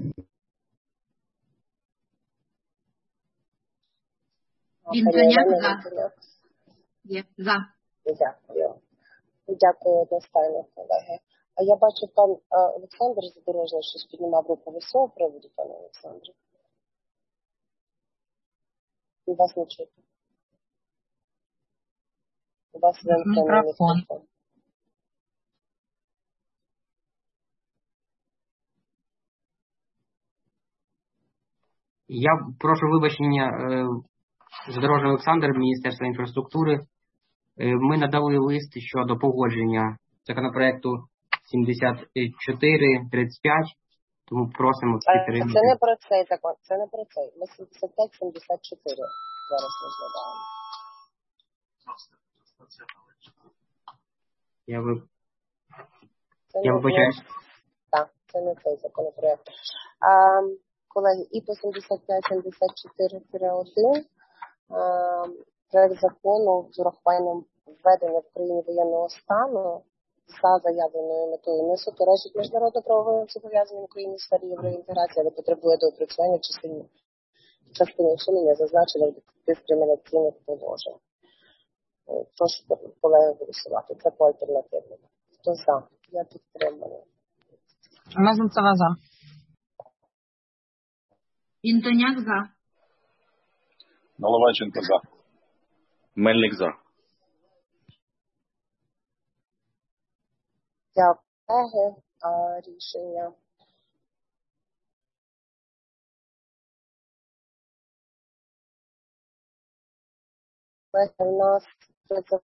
Інтоняк за. Є. За. Дякую. Дякую одностайно, колеги. А я бачу, пан Олександр Задорожний щось піднімав руку з цього приводу, пане Олександре. У вас не чути. У вас вимкнений мікрофон. Я прошу вибачення, Задорожний Олександр, Міністерство інфраструктури. Ми надали лист щодо погодження законопроекту сімдесят чотири тридцять п'ять, тому просимо підтримати. Це не про цей закон, це не про цей. Ми сімдесят п'ять сімдесят чотири зараз розглядаємо. Я ви... Це Я вибачаюсь. Так, це не цей законопроект. А, колеги, і по сімдесят п'ять сімдесят чотири один проект закону з урахуванням введення в країні воєнного стану за заявленою метою не суперечить міжнародно-правовим зобов'язанням України в сфері євроінтеграції, але потребує доопрацювання частини частини усунення зазначених дискримінаційних положень. Прошу колеги голосувати. Це по альтернативному. Хто за? Я підтримую. Мезенцева за. Інтоняк за. Наливайченко за. Мельник за. Дякую. А рішення. У нас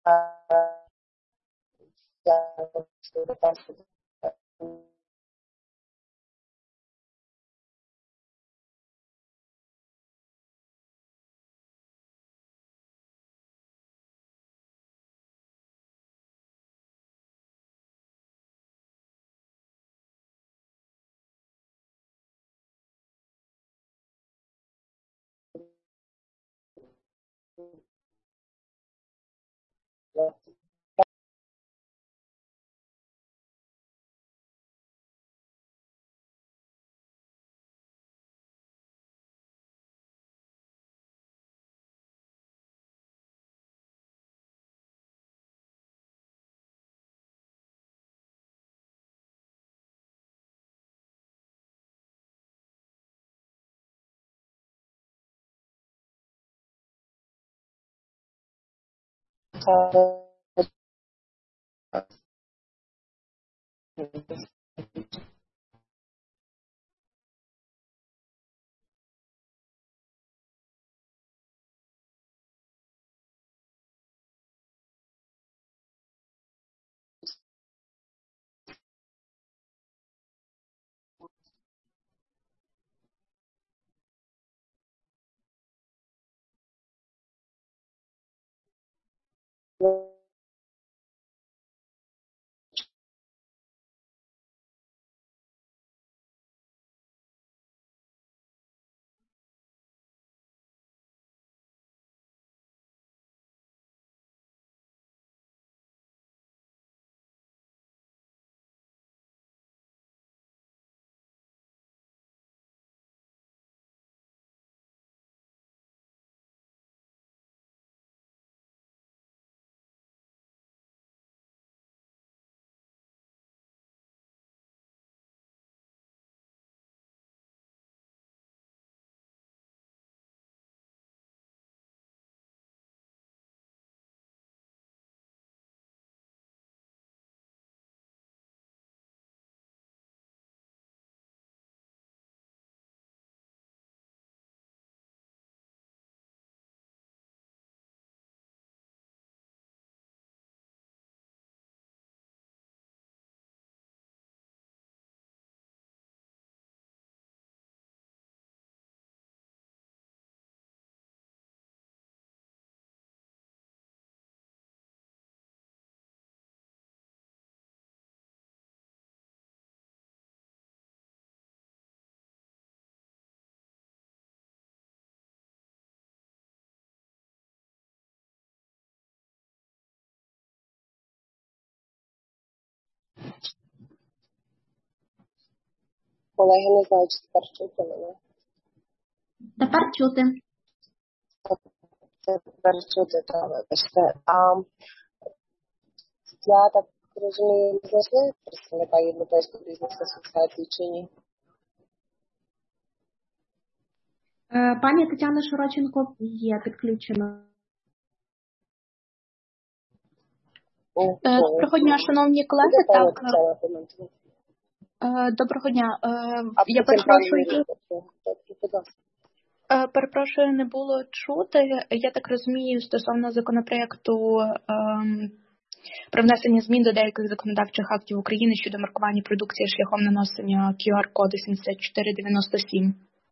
Колеги, не знаю, чи тепер чути мене. Тепер чути. Тепер чути, так, вибачте. А, я так розумію, не знайшли представника Європейської бізнес-асоціації чи ні? Пані Тетяна Широченко є підключена. Доброго дня, шановні колеги. Так, доброго дня. Я перепрошую. Перепрошую, не було чути. Я так розумію, стосовно законопроекту ем, про внесення змін до деяких законодавчих актів України щодо маркування продукції шляхом наносення кю ар-коду сімдесят чотири дев'яносто сім.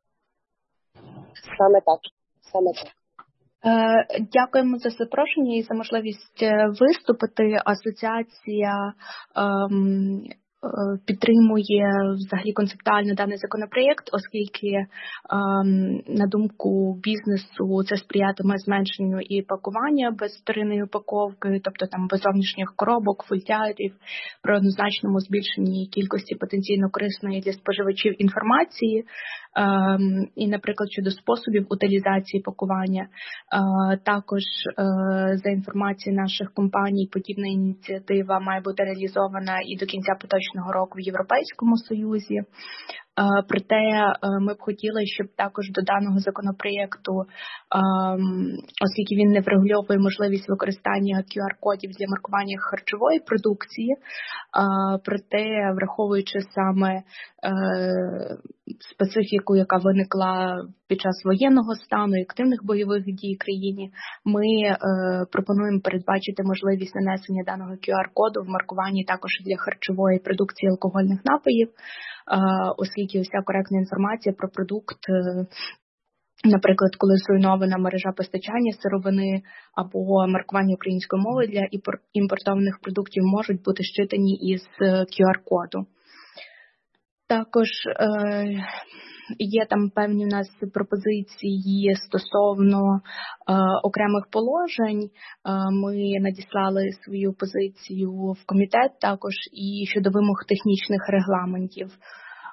Саме так. Саме так. Дякуємо за запрошення і за можливість виступити. Асоціація ем, підтримує взагалі концептуально даний законопроєкт, оскільки, ем, на думку бізнесу, це сприятиме зменшенню і пакування без вторинної упаковки, тобто там без зовнішніх коробок, футлярів, при однозначному збільшенні кількості потенційно корисної для споживачів інформації, ем, і, наприклад, щодо способів утилізації пакування. Е, також е, за інформацією наших компаній, подібна ініціатива має бути реалізована і до кінця поточного року в Європейському Союзі. Проте ми б хотіли, щоб також до даного законопроєкту, оскільки він не врегульовує можливість використання кю ар-кодів для маркування харчової продукції, проте враховуючи саме специфіку, яка виникла під час воєнного стану і активних бойових дій в країні, ми пропонуємо передбачити можливість нанесення даного кю ар-коду в маркуванні також для харчової продукції алкогольних напоїв, оскільки вся коректна інформація про продукт, наприклад, коли зруйнована мережа постачання сировини або маркування української мови для імпортованих продуктів, можуть бути щитані із кю ар-коду. Також е, є там певні у нас пропозиції стосовно е, окремих положень. Е, ми надіслали свою позицію в комітет також і щодо вимог технічних регламентів. Е,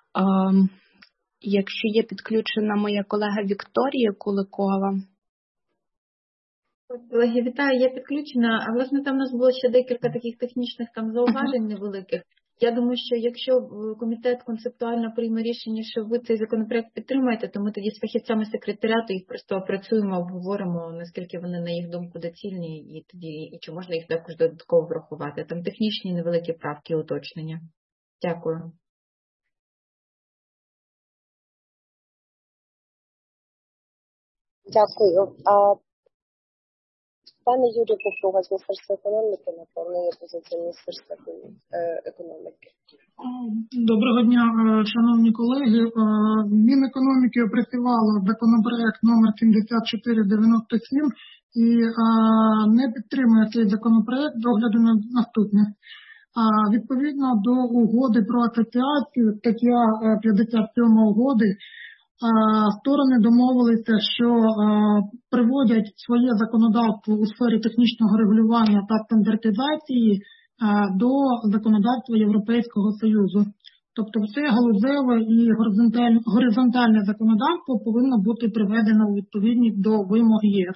якщо є підключена моя колега Вікторія Куликова. Колеги, вітаю, я підключена. А власне там у нас було ще декілька таких технічних там зауважень невеликих. Я думаю, що якщо комітет концептуально прийме рішення, що ви цей законопроект підтримаєте, то ми тоді з фахівцями секретаріату їх просто опрацюємо, обговоримо, наскільки вони, на їх думку, доцільні, і тоді і чи можна їх також додатково врахувати. Там технічні невеликі правки, уточнення. Дякую. Дякую. А пане Юрію Попруга з Міністерства економіки, напевно, є позиція Міністерства економіки. Доброго дня, шановні колеги. Мінекономіки опрацювало законопроект номер сімдесят чотири дев'яносто сім і не підтримує цей законопроект з огляду на наступне. Відповідно до угоди про асоціацію, стаття п'ятдесят сім угоди, сторони домовилися, що приводять своє законодавство у сфері технічного регулювання та стандартизації до законодавства Європейського Союзу. Тобто все галузеве і горизонтальне законодавство повинно бути приведено у відповідність до вимог ЄС.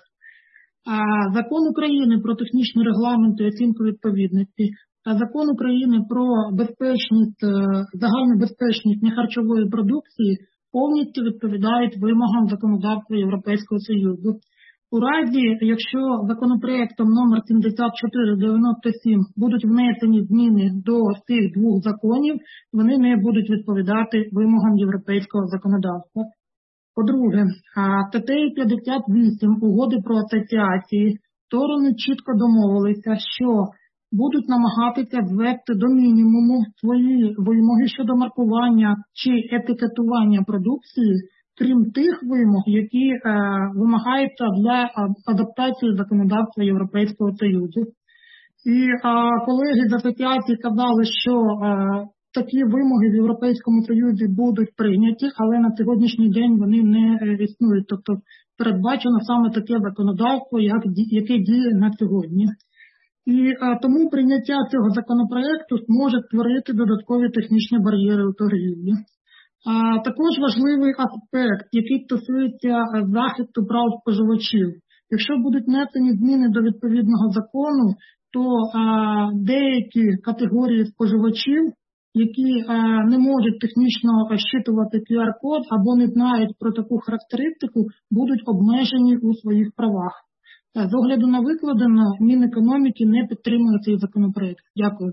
Закон України про технічні регламенти і оцінку відповідності та Закон України про безпечність, загальну безпечність нехарчової продукції повністю відповідають вимогам законодавства Європейського Союзу. У разі, якщо законопроектом номер сімдесят чотири дев'яносто сім будуть внесені зміни до цих двох законів, вони не будуть відповідати вимогам європейського законодавства. По-друге, статтею п'ятдесят вісім Угоди про асоціації сторони чітко домовилися, що будуть намагатися звести до мінімуму свої вимоги щодо маркування чи етикетування продукції, крім тих вимог, які е, вимагаються для адаптації законодавства Європейського Союзу. І е, колеги з асоціації казали, що е, такі вимоги в Європейському Союзі будуть прийняті, але на сьогоднішній день вони не існують. Тобто передбачено саме таке законодавство, як, яке діє на сьогодні. І а, тому прийняття цього законопроекту може створити додаткові технічні бар'єри у торгівлі. А, також важливий аспект, який стосується захисту прав споживачів. Якщо будуть внесені зміни до відповідного закону, то а, деякі категорії споживачів, які а, не можуть технічно щитувати кю ар-код або не знають про таку характеристику, будуть обмежені у своїх правах. З огляду на викладено, Мінекономіки не підтримує цей законопроект. Дякую.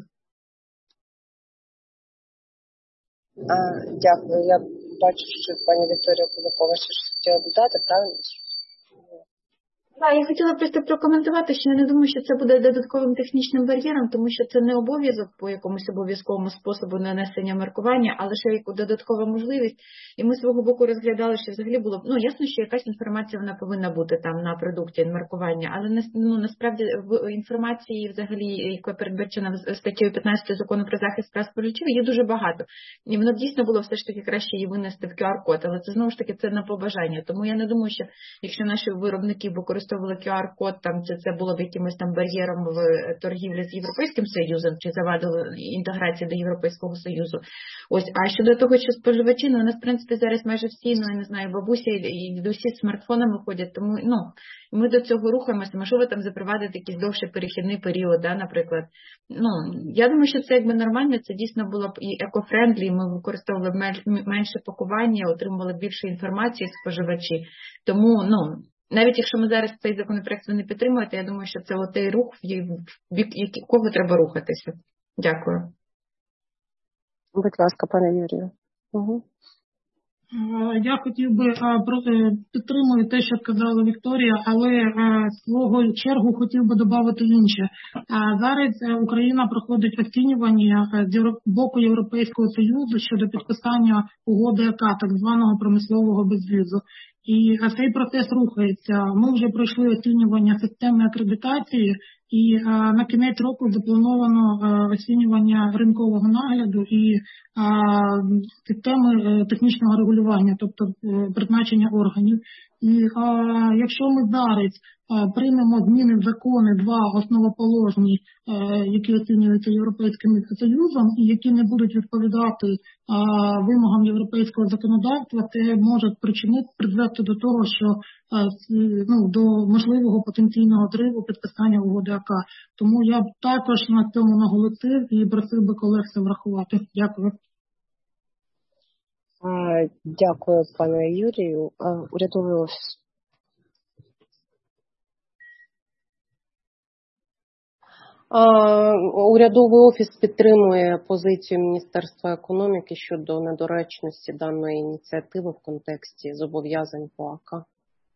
А, дякую. Я бачу, що пані Вікторія Куликова ще щось хотіла додати, правильно? Так, я хотіла просто прокоментувати, що я не думаю, що це буде додатковим технічним бар'єром, тому що це не обов'язок по якомусь обов'язковому способу нанесення маркування, а лише як додаткова можливість. І ми з свого боку розглядали, що взагалі було, ну, ясно, що якась інформація вона повинна бути там на продукті маркування, але ну, насправді в інформації взагалі, яка передбачена статтею п'ятнадцятою Закону про захист прав споживачів, є дуже багато. І воно дійсно було все ж таки краще її винести в кю ар-код, але це знову ж таки це на побажання. Тому я не думаю, що якщо наші виробники використовують використовували ку ар-код, там чи це було б якимось там бар'єром в торгівлі з Європейським Союзом, чи завадило інтеграцію до Європейського Союзу. Ось, а щодо того, що споживачі, ну, у нас, в принципі, зараз майже всі, ну, я не знаю, бабусі і дідусі з смартфонами ходять, тому, ну, ми до цього рухаємося, можливо, там запровадити якийсь довший перехідний період, да, наприклад. Ну, я думаю, що це якби нормально, це дійсно було б і еко-френдлі, ми використовували менше пакування, отримували більше інформації споживачі. Тому, ну, навіть якщо ми зараз цей законопроект не підтримуєте, я думаю, що це отей рух, в бік якого треба рухатися. Дякую. Будь ласка, пане Юрію. Угу. Я хотів би підтримувати те, що сказала Вікторія, але свого чергу хотів би додати інше. Зараз Україна проходить оцінювання з боку Європейського Союзу щодо підписання угоди АК, так званого промислового безвізу. І цей процес рухається. Ми вже пройшли оцінювання системи акредитації, і а, на кінець року заплановано а, оцінювання ринкового нагляду і а, системи а, технічного регулювання, тобто а, призначення органів. І а, якщо ми зараз а, приймемо зміни в закони, два основоположні, а, які оцінюються Європейським Союзом і які не будуть відповідати а, вимогам європейського законодавства, це може причинити, призвести до того, що а, ну, до можливого потенційного зриву підписання угоди АК. Тому я б також на цьому наголосив і просив би колег це врахувати. Дякую. Дякую, пане Юрію. Урядовий офіс. Урядовий офіс підтримує позицію Міністерства економіки щодо недоречності даної ініціативи в контексті зобов'язань по АК.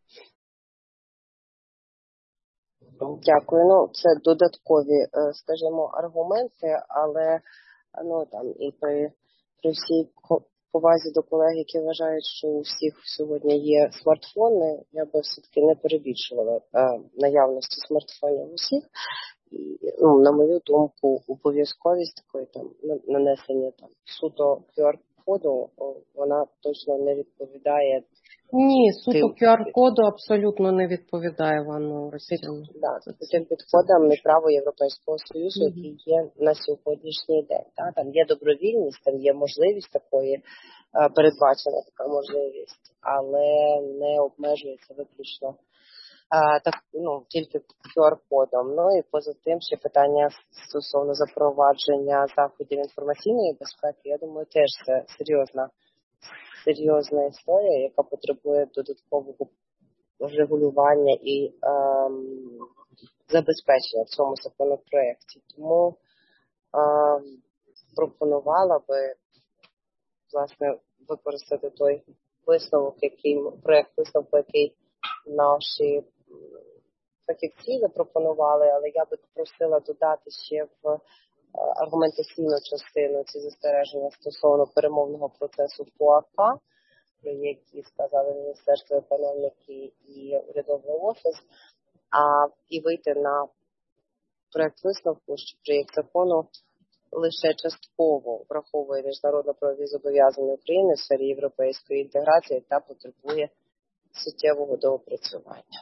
Дякую. Ну, це додаткові, скажімо, аргументи, але ну там і при, при всій повазі до колег, які вважають, що у всіх сьогодні є смартфони, я би все-таки не перебільшувала е, наявності смартфонів усіх. І, ну, на мою думку, обов'язковість такої там нанесення там суто ку ар-коду, вона точно не відповідає. Ні, суто ку ар-коду абсолютно не відповідає Івану Росіяну. Да, цим підходам і право Європейського Союзу, mm-hmm. який є на сьогоднішній день. Та? Там є добровільність, там є можливість такої, передбачена така можливість, але не обмежується виключно а, так, ну, тільки ку ар-кодом. Ну і поза тим ще питання стосовно запровадження заходів інформаційної безпеки, я думаю, теж це серйозна серйозна історія, яка потребує додаткового регулювання і ем, забезпечення в цьому законопроекті. Тому ем, пропонувала би, власне, використати той висновок, який проект висновку, який наші фахівці запропонували, але я би просила додати ще в аргументаційну частину ці застереження стосовно перемовного процесу по АК, про які сказали Міністерство економіки і урядовий офіс, а і вийти на проект висновку, що проєкт закону лише частково враховує міжнародно-правові зобов'язання України в сфері європейської інтеграції та потребує суттєвого доопрацювання.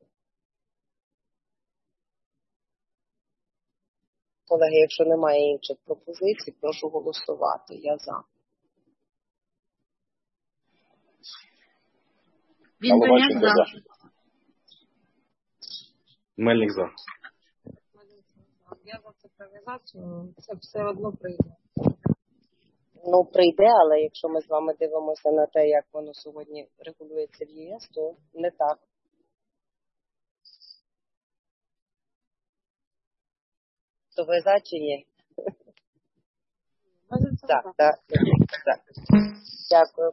Колеги, якщо немає інших пропозицій, прошу голосувати. Я за. Наливайченко за. Мельник за. Я за цифровізацію, це все одно прийде. Ну, прийде, але якщо ми з вами дивимося на те, як воно сьогодні регулюється в ЄС, то не так. То ви за чи ні? Так, так, так. Дякую.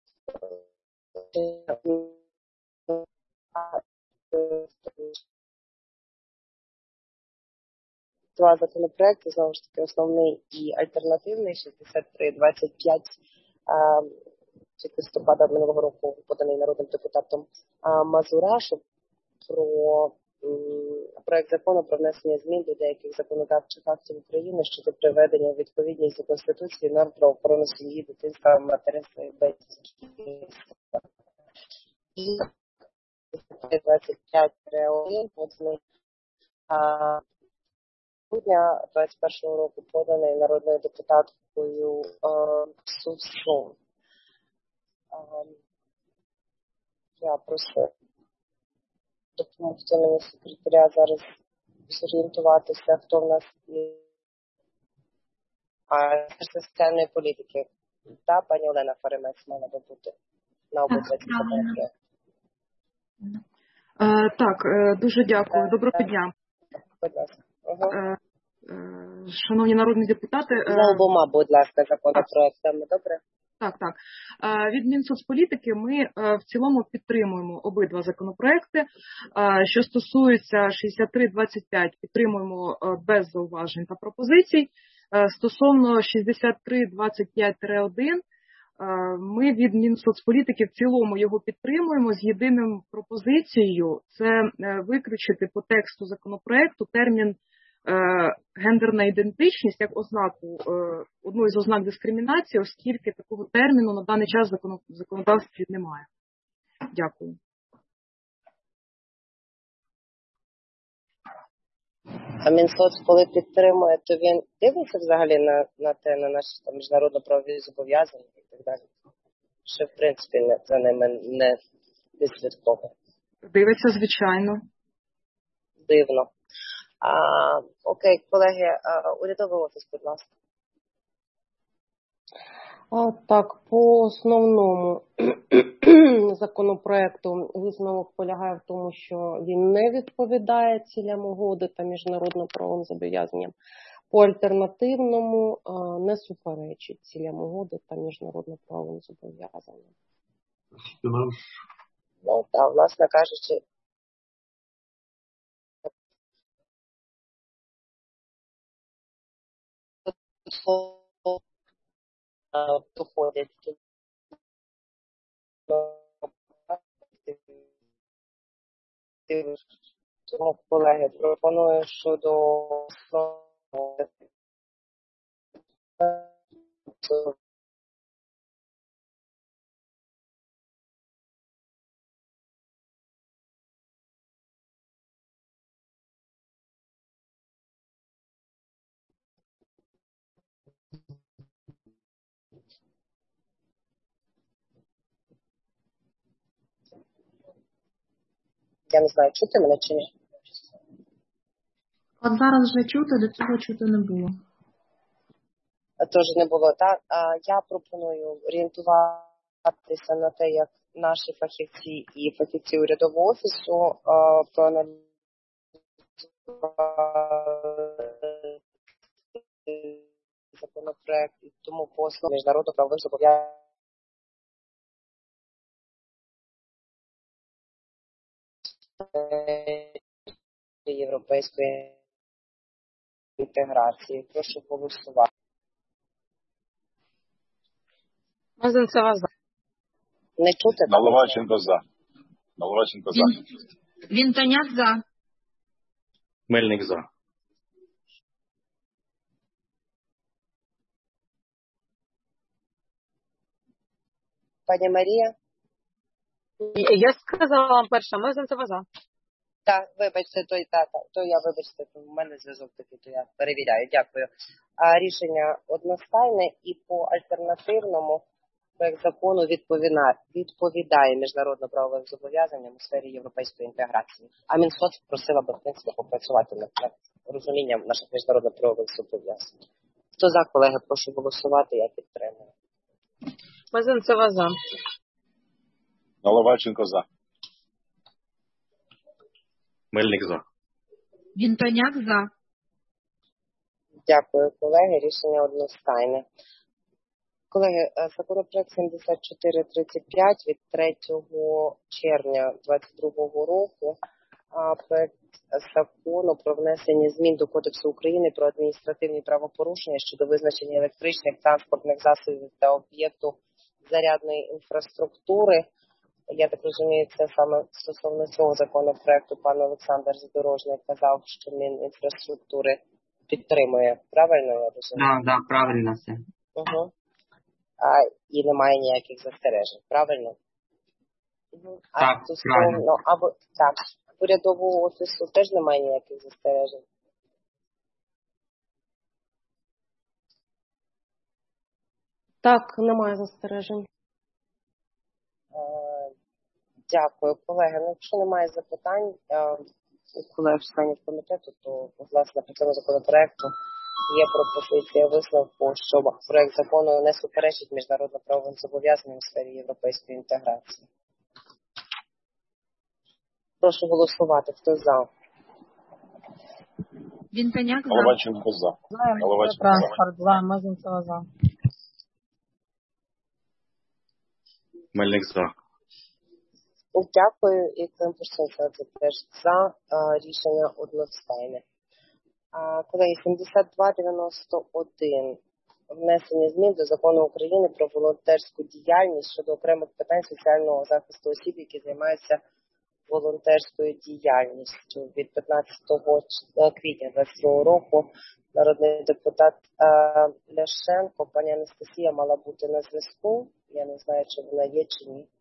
Два законопроекти, знову ж таки, основний і альтернативний, шістдесят три двадцять п'ять, листопада минулого року поданий народним депутатом Мазурашу про проект закону про внесення змін до деяких законодавчих актів України щодо приведення у відповідність до Конституції норм про охорону сім'ї, дитинства, материнства і батьківства. І двадцять п'ять один поданий грудня двадцять першого року, поданий народною депутаткою Сусун. Я прошу допомогти мені секретаря зараз зорієнтуватися, хто в нас є. А це соціальної політики. Та, пані Олена Фаремець мала би бути на обидва ці законопроекти. Так, дуже дякую. Доброго дня. Будь ласка. Угу. Шановні народні депутати. За обома, будь ласка, законопроектами, добре? Так, так. Від Мінсоцполітики ми в цілому підтримуємо обидва законопроекти. Що стосується шістдесят три двадцять п'ять, підтримуємо без зауважень та пропозицій. Стосовно шістдесят три двадцять п'ять один, ми від Мінсоцполітики в цілому його підтримуємо з єдиним пропозицією – це виключити по тексту законопроекту термін гендерна ідентичність як ознаку, одну із ознак дискримінації, оскільки такого терміну на даний час в законодавстві немає. Дякую. А Мінсоц, коли підтримує, то він дивиться взагалі на, на те, на наші там міжнародно-правові зобов'язання і так далі? Що, в принципі, не, за ними не відслідковує? Дивиться, звичайно. Дивно. А, окей, колеги, а, урядовий офіс, будь ласка. А, так, по основному законопроекту висновок полягає в тому, що він не відповідає цілям угоди та міжнародно-правовим зобов'язанням. По альтернативному не суперечить цілям угоди та міжнародно-правовим зобов'язанням. Ну, так, власне кажучи, доходять. Тому, колеги, пропоную щодо я не знаю, чути мене чи ні? От зараз вже чути, до цього чути не було. Тож не було, так? А я пропоную орієнтуватися на те, як наші фахівці і фахівці урядового офісу проаналізували законопроект і тому по основі міжнародно-правових зобов'язань європейської інтеграції. Прошу голосувати. Мезенцева за. Не чути? Наливайченко за. Наливайченко за. Вінтоняк за. Мельник за. Пані Марія? Я сказала вам перша, Мезенцева за. Так, вибачте, то, та, та, то я, вибачте, то в мене зв'язок такий, то я перевіряю. Дякую. А рішення одностайне і по альтернативному проект закону відповідає, відповідає міжнародно-правовим зобов'язанням у сфері європейської інтеграції. А Мінсоц просила би, в принципі, попрацювати над розумінням наших міжнародно-правових зобов'язань. Хто за, колеги, прошу голосувати, я підтримую. Мезенцева за. Наливайченко за. Мельник за. Вінтоняк за. Дякую, колеги. Рішення одностайне. Колеги, законопроект сімдесят чотири тридцять п'ять від третього червня двадцять другого року. Проект закону про внесення змін до Кодексу України про адміністративні правопорушення щодо визначення електричних транспортних засобів та об'єкту зарядної інфраструктури. Я так розумію, це саме стосовно цього законопроекту пан Олександр Задорожний казав, що Мінінфраструктури підтримує. Правильно я розумію? Так, да, да, правильно все. Угу. А, і немає ніяких застережень. Правильно? А Так, стосовно або так, урядового офісу теж немає ніяких застережень. Так, немає застережень. Дякую, колеги. Ну, якщо немає запитань у колег членів комітету, то, власне, по цьому законопроекту є пропозиція висновку, що проект закону не суперечить міжнародно-правовим зобов'язанням у сфері європейської інтеграції. Прошу голосувати. Хто за? Вінтоняк за. Головаченко за. Головаченко за. Транспорт за. Мезенцева за. Мельник за. Дякую, і Климпуш-Цинцадзе це теж за. Рішення одностайне. Колеги, сімдесят два дев'яносто один. Внесення змін до Закону України про волонтерську діяльність щодо окремих питань соціального захисту осіб, які займаються волонтерською діяльністю. Від п'ятнадцятого квітня двадцять другого року народний депутат Ляшенко, пані Анастасія, мала бути на зв'язку. Я не знаю, чи вона є, чи ні.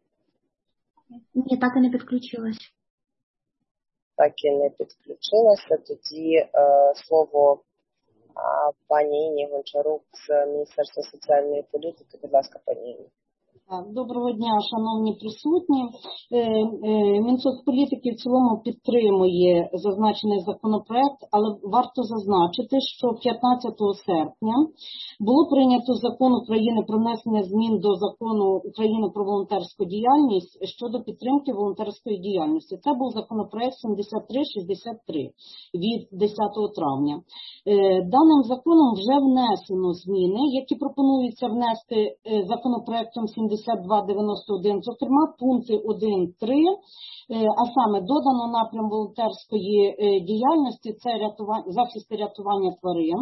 Ні, так і не підключилась. Так і не підключилася. Тоді е, слово е, пані Інні Гончарук з Міністерства соціальної політики. Будь ласка, пані Інні. Доброго дня, шановні присутні. Мінсоцполітики в цілому підтримує зазначений законопроект, але варто зазначити, що п'ятнадцятого серпня було прийнято Закон України про внесення змін до Закону України про волонтерську діяльність щодо підтримки волонтерської діяльності. Це був законопроект сімдесят три шістдесят три від десятого травня. Даним законом вже внесено зміни, які пропонуються внести законопроектом сімдесят два дев'яносто один, зокрема пункти один три, а саме додано напрям волонтерської діяльності, це рятування, захист і рятування тварин,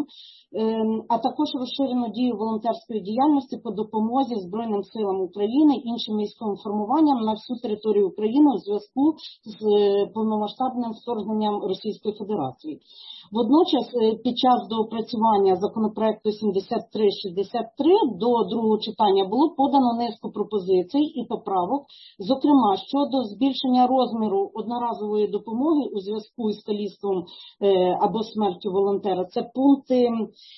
а також розширено дію волонтерської діяльності по допомозі Збройним силам України, іншим військовим формуванням на всю територію України у зв'язку з повномасштабним вторгненням Російської Федерації. Водночас, під час доопрацювання законопроекту сімдесят три шістдесят три до другого читання було подано низку пропозицій і поправок, зокрема щодо збільшення розміру одноразової допомоги у зв'язку із каліцтвом або смертю волонтера. Це пункти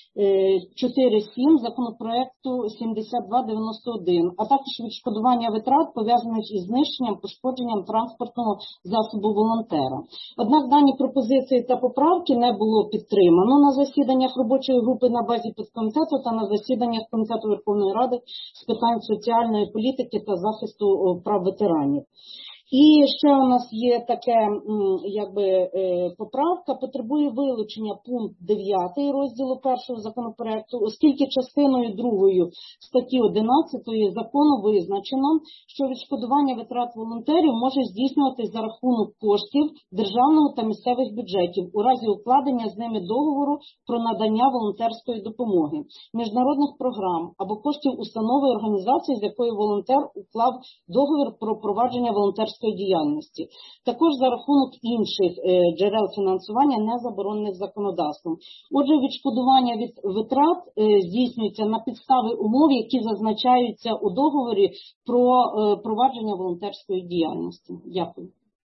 чотири сім законопроекту сімдесят два дев'яносто один, а також відшкодування витрат, пов'язаних із знищенням, пошкодженням транспортного засобу волонтера. Однак дані пропозиції та поправки не було підтримано на засіданнях робочої групи на базі підкомітету та на засіданнях Комітету Верховної Ради з питань соціальної політики та захисту прав ветеранів. І ще у нас є таке, якби, поправка, потребує вилучення пункт дев'ятий розділу першого законопроекту, оскільки частиною другою статті одинадцятої закону визначено, що відшкодування витрат волонтерів може здійснюватись за рахунок коштів державного та місцевих бюджетів у разі укладення з ними договору про надання волонтерської допомоги, міжнародних програм або коштів установи і організації, з якою волонтер уклав договір про провадження волонтерської діяльності. Також за рахунок інших е, джерел фінансування, не заборонених законодавством. Отже, відшкодування від витрат е, здійснюється на підстави умов, які зазначаються у договорі про е, провадження волонтерської діяльності. Дякую.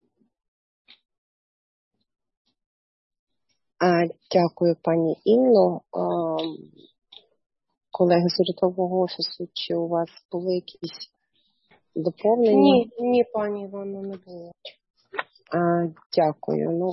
А, дякую, пані Інно. А, колеги з урядового офісу, чи у вас були якісь доповнення? Ні, ні, пані Івано, не було. А, дякую. Ну,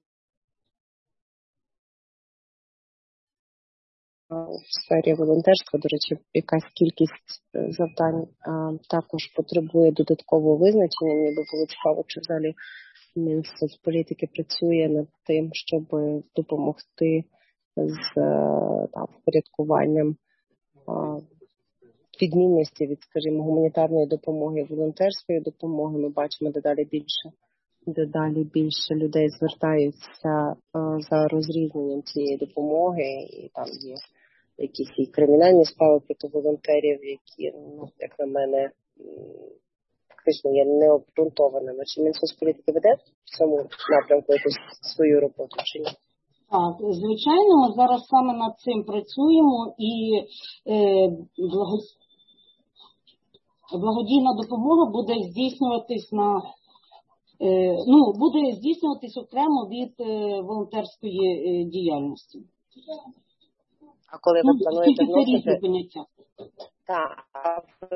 в сфері волонтерства, до речі, якась кількість завдань а, також потребує додаткового визначення. Мені би було цікаво, чи взагалі Мінсоцполітики працює над тим, щоб допомогти з там, впорядкуванням а, відмінності від, скажімо, гуманітарної допомоги, волонтерської допомоги. Ми бачимо, дедалі більше, дедалі більше людей звертаються а, за розрізненням цієї допомоги, і там є якісь і кримінальні справи проти волонтерів, які, ну, як на мене, фактично є необґрунтованими. Чи Мінсоцполітики веде в цьому напрямку якусь свою роботу, чи ні? Так, звичайно, ми зараз саме над цим працюємо і е, благо... благодійна допомога буде здійснюватись на ну, буде здійснюватись окремо від волонтерської діяльності. А коли ви ну, плануєте вносити? Поняття. Так, а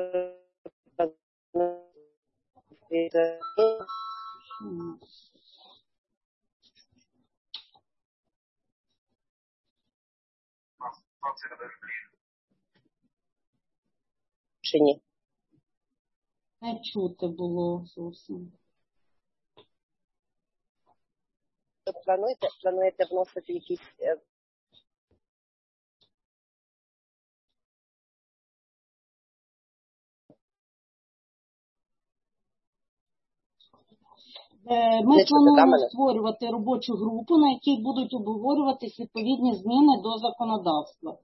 від... Чи ні? Не чути було зовсім. Ви плануєте, плануєте вносити якісь Ми плануємо створювати робочу групу, на якій будуть обговорюватись відповідні зміни до законодавства.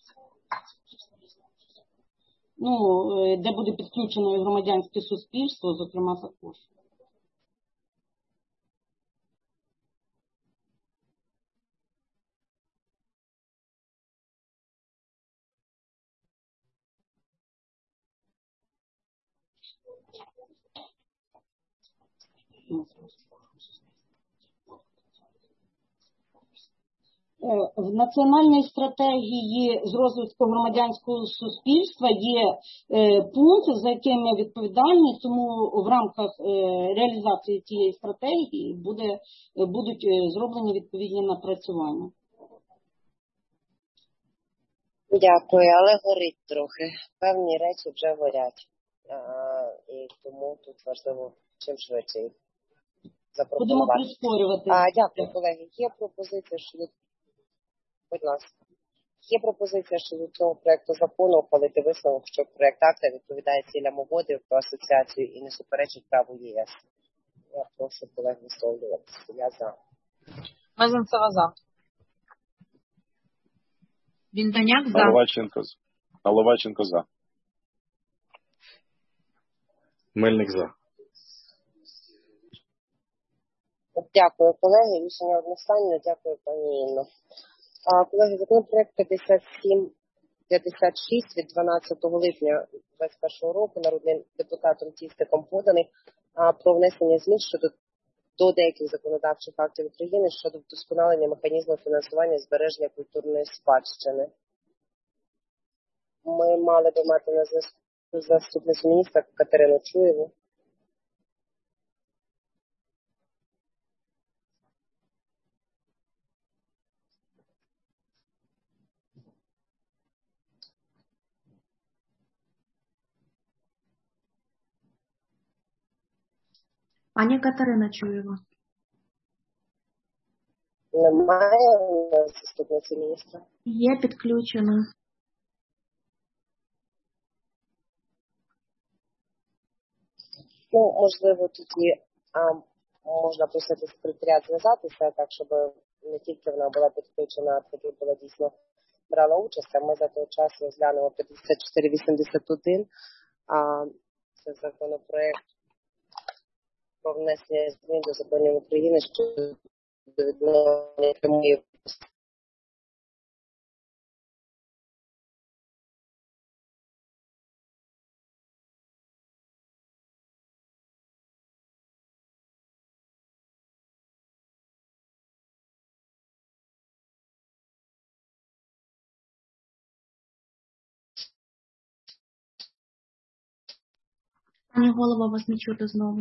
Ну, де буде підключено і громадянське суспільство, зокрема також. В національній стратегії з розвитку громадянського суспільства є пункт, за яким я відповідальний, тому в рамках реалізації цієї стратегії буде, будуть зроблені відповідні напрацювання. Дякую, але горить трохи. Певні речі вже горять. А, і тому тут важливо чим швидше їх запропонувати. Будемо прискорювати. А, дякую, колеги. Є пропозиція щодо Будь ласка. Є пропозиція щодо цього проекту закону ухвалити висновок, що проект акта відповідає цілям угоди про асоціацію і не суперечить праву ЄС. Я прошу колег висловлюватися. Я за. Мезенцева за. Вінтоняк за. Головаченко за. Головаченко за. Мельник за. Дякую, колеги. Рішення одностайне. Дякую, пані Інно. Колеги, законопроект п'ятдесят сім п'ятдесят шість від дванадцятого липня двадцять першого року народним депутатом Тістиком поданий про внесення змін щодо до деяких законодавчих актів України щодо вдосконалення механізму фінансування збереження культурної спадщини. Ми мали би мати на зв'язку заступницю міністра Катерину Чуєву. Пані Катерина Чуєва. Немає заступниці міністра? Є підключена. Ну, можливо, тоді а, можна просити секретаріат зв'язатися, так, щоб не тільки вона була підключена, а тоді була дійсно брала участь, а ми за той час розглянемо п'ятдесят чотири вісімдесят один, а це законопроект про внесення змін до законів України щодо відновлення прямої Пані голова, вас не чути знову.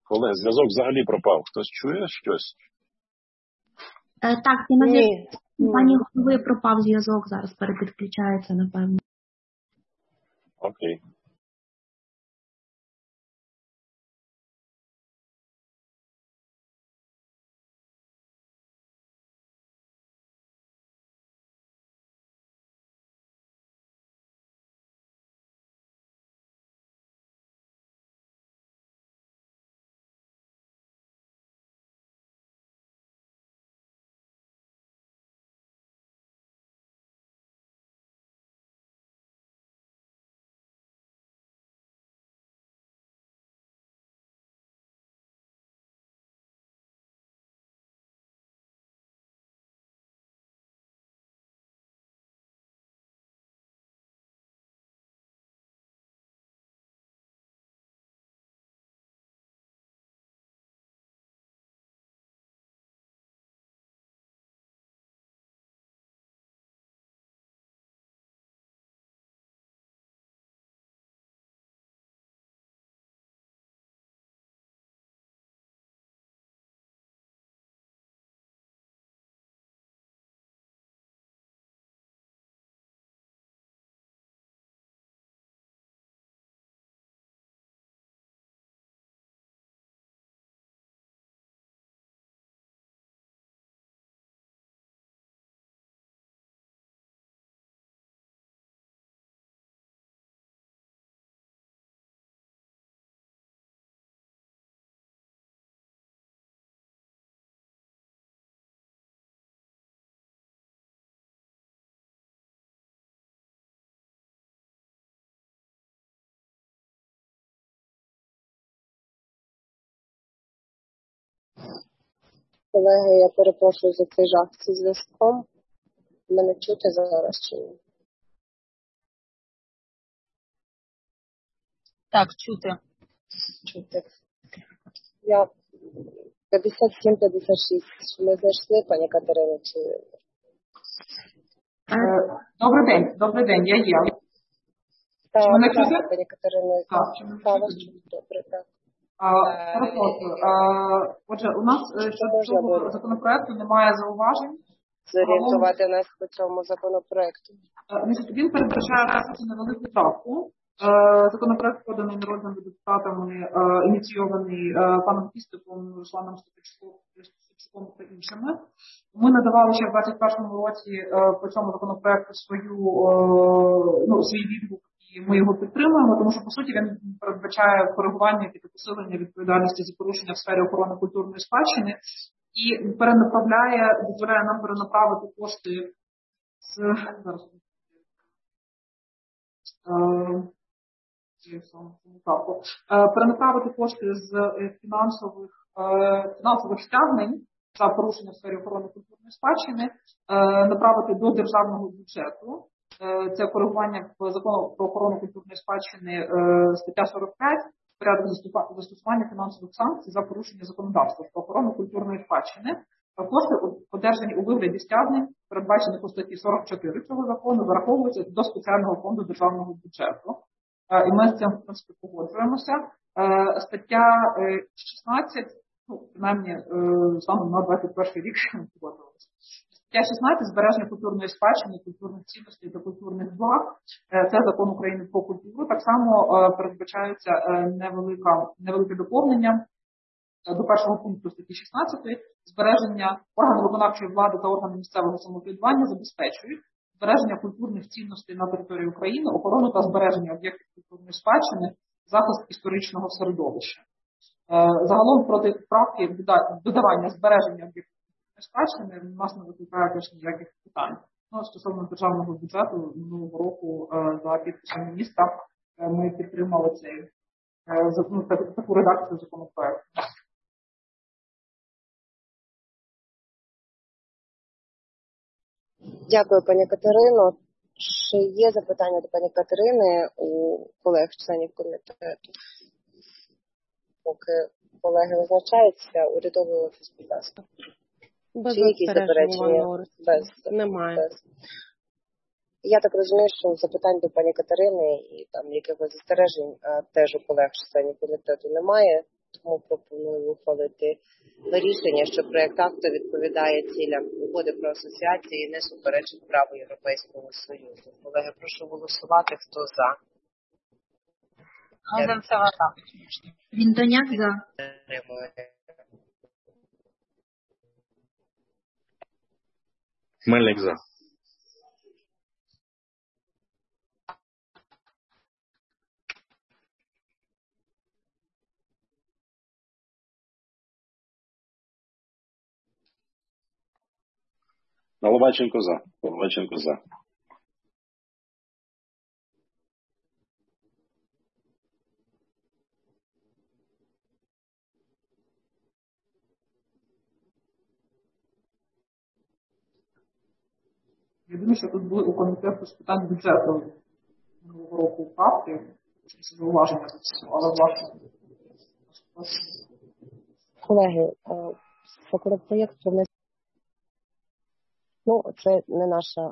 Колеги, зв'язок взагалі пропав. Хтось чує щось? Е, так, і на зв'язку пані голови пропав зв'язок, зараз перепідключається, напевно. Окей. Колеги, я перепрошую за цей жах зі зв'язком. Мене чути зараз чи ні? Так, чути. Чути. Я п'ятдесят сім п'ятдесят шість. Ми знайшли, пані Катерину, чи... Добрий день, добрий день, я є. Так, чи мене чути? Пані Катерина, так, чи мене чути? Добре, так. А, перепрошую. А, отже, у нас щодо цього законопроекту немає зауважень. Зорієнтувати нас по цьому законопроекту. Він передбачає невелику правку. Законопроект поданий народними депутатами, ініційований паном Кістиком, Русланом Степчуком та іншими. Ми надавали ще в двадцять першому році по цьому законопроекту свою, ну, свій відгук, і ми його підтримуємо, тому що, по суті, він передбачає коригування і посилення відповідальності за порушення в сфері охорони культурної спадщини і перенаправляє, дозволяє нам перенаправити кошти з... Зараз. Перенаправити кошти з фінансових, фінансових стягнень за порушення в сфері охорони культурної спадщини, направити до державного бюджету. Це коригування в закону про охорону культурної спадщини, стаття сорок п'ять, порядок застосування фінансових санкцій за порушення законодавства про охорону культурної спадщини. Кошти, одержані у вигляді стягнень, передбачені у статті сорок чотири цього закону, зараховуються до спеціального фонду державного бюджету. І ми з цим, в принципі, погоджуємося. Стаття шістнадцять, ну, принаймні, саме на двадцять перший рік ми погоджувалися. Стаття шістнадцять – збереження культурної спадщини, культурних цінностей та культурних благ. Це закон України про культуру. Так само передбачається невелика, невелике доповнення до першого пункту статті шістнадцятої. Збереження органів виконавчої влади та органів місцевого самоврядування забезпечують збереження культурних цінностей на території України, охорону та збереження об'єктів культурної спадщини, захист історичного середовища. Загалом проти правки додавання збереження об'єктів культурної спадщини у нас не викликає теж ніяких питань. Ну, стосовно державного бюджету минулого року за підписом міністра ми підтримали цей, ну, таку редакцію законопроекту. Дякую, пані Катерино. Чи є запитання до пані Катерини у колег-членів комітету? Поки колеги визначаються, урядовий офіс, будь ласка. Без Чи якісь заперечення? Без. Немає. Без. Я так розумію, що запитань до пані Катерини і там якихось застережень теж у колег-членів комітету немає. Тому пропоную ухвалити рішення, що проєкт акту відповідає цілям угоди про асоціацію і не суперечить праву Європейського Союзу. Колеги, прошу голосувати, хто за. Мезенцева за. Вінтоняк за. Мельник за. Наливайченко за. Наливайченко за. Єдине, що тут були у комітету з питань бюджету минулого року правки, зауваження тут, але власне. Колеги, законопроєкт про внесення, ну, це не наша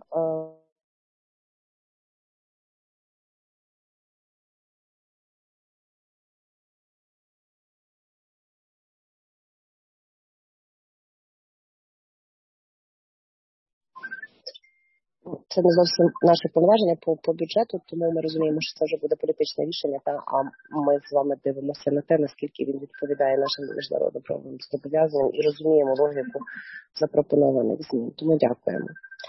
це не зовсім наше повноваження по, по бюджету, тому ми розуміємо, що це вже буде політичне рішення, та а ми з вами дивимося на те, наскільки він відповідає нашим міжнародно-правовим зобов'язанням і розуміємо логіку запропонованих змін. Тому дякуємо.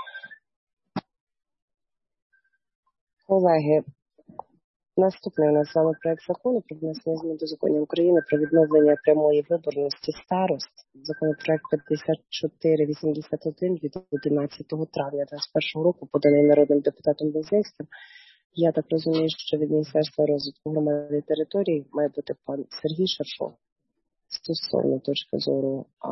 Колеги, наступний у нас з вами проект закону про внесення змін до законів України про відновлення прямої виборності старост. Законопроект п'ятдесят чотири вісімдесят один від одинадцятого травня двадцять першого року, поданий народним депутатом Лозинським. Я так розумію, що від Міністерства розвитку громади і території має бути пан Сергій Шаршов. Стосовно точки зору а...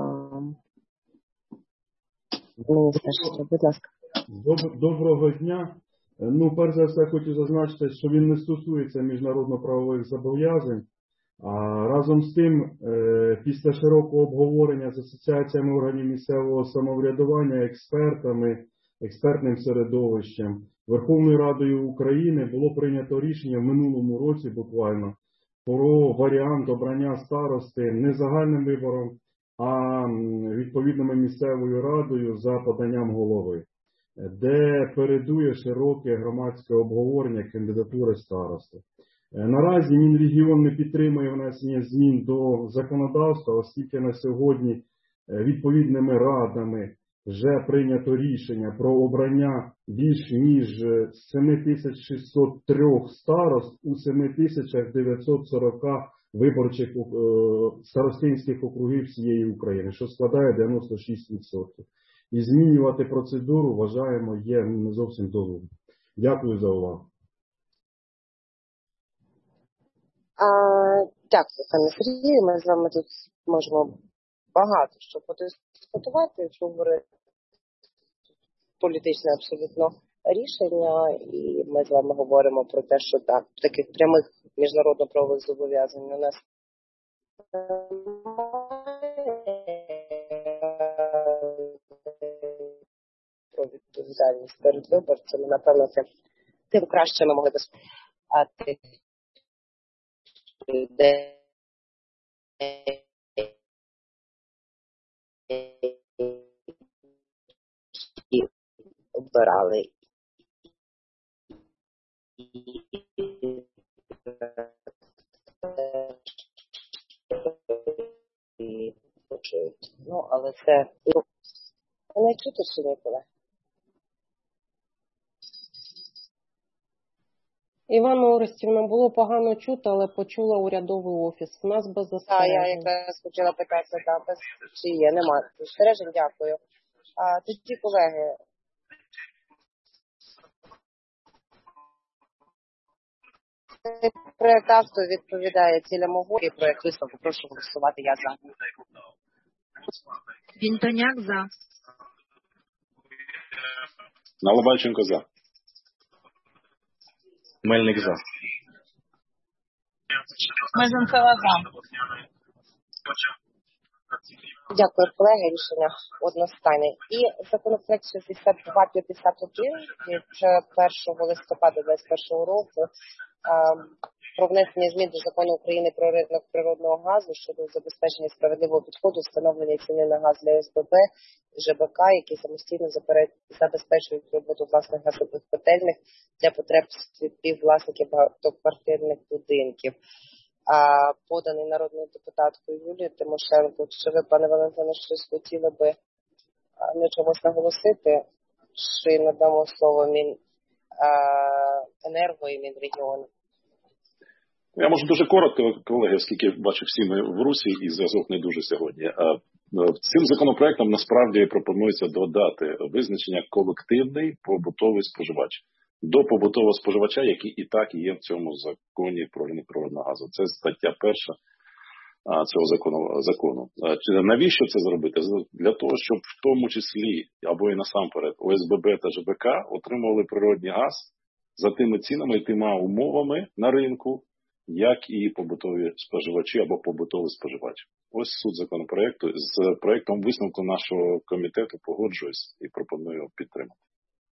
міністерства. Будь ласка. Доброго дня. Ну, перш за все, хочу зазначити, що він не стосується міжнародно-правових зобов'язань. А разом з тим, після широкого обговорення з асоціаціями органів місцевого самоврядування, експертами, експертним середовищем, Верховною Радою України було прийнято рішення в минулому році буквально про варіант обрання старости не загальним вибором, а відповідними місцевою радою за поданням голови, де передує широке громадське обговорення кандидатури старости. Наразі Мінрегіон не підтримує внесення змін до законодавства, оскільки на сьогодні відповідними радами вже прийнято рішення про обрання більш ніж сім тисяч шістсот три старост у сім тисяч дев'ятсот сорок виборчих старостинських округів всієї України, що складає дев'яносто шість відсотків. І змінювати процедуру, вважаємо, є не зовсім довго. Дякую за увагу. А, дякую, пане Сергію. Ми з вами тут можемо багато що подискутувати, якщо говорити політичне абсолютно рішення, і ми з вами говоримо про те, що так, таких прямих міжнародно-правових зобов'язань у нас про відповідальність перед виборцями, напевно, це тим краще ми могли б спати людей обирали і почують. Ну, але це не чути чи ніколи. Івана Орестівна, було погано чути, але почула урядовий офіс. У нас без застережень. Так, я якраз хотіла питати, да, без... чи є, немає застережень, дякую. А, тоді, колеги, проект акту відповідає цілям угоди. Проект висновку, прошу голосувати, я за. Вінтоняк за. Наливайченко за. Мельник за. Мезенцева за. Дякую, колеги. Рішення одностайне. І законопроект шістдесят два п'ятдесят один від першого листопада двадцять першого року про внесення змін до Закону України про ринок природного газу щодо забезпечення справедливого підходу, встановлення ціни на газ для ОСББ, ЖБК, які самостійно забезпечують роботу власних газових котельних для потреб співвласників багатоквартирних будинків. А поданий народною депутаткою Юлією Тимошенко. Чи ви, пане Валентине, щось хотіли би на чомусь наголосити? Чи надамо слово Міненерго і Мінрегіону? Я можу дуже коротко, колеги, оскільки бачу, всі ми в русі і зв'язок не дуже сьогодні. Цим законопроектом насправді пропонується додати визначення колективний побутовий споживач до побутового споживача, який і так є в цьому законі про ринок природного газу. Це стаття перша цього закону. закону. Навіщо це зробити? Для того, щоб в тому числі, або і насамперед, ОСББ та ЖБК отримували природний газ за тими цінами і тими умовами на ринку, як і побутові споживачі або побутовий споживач. Ось суть законопроекту. З проектом висновку нашого комітету погоджуюсь і пропоную підтримати.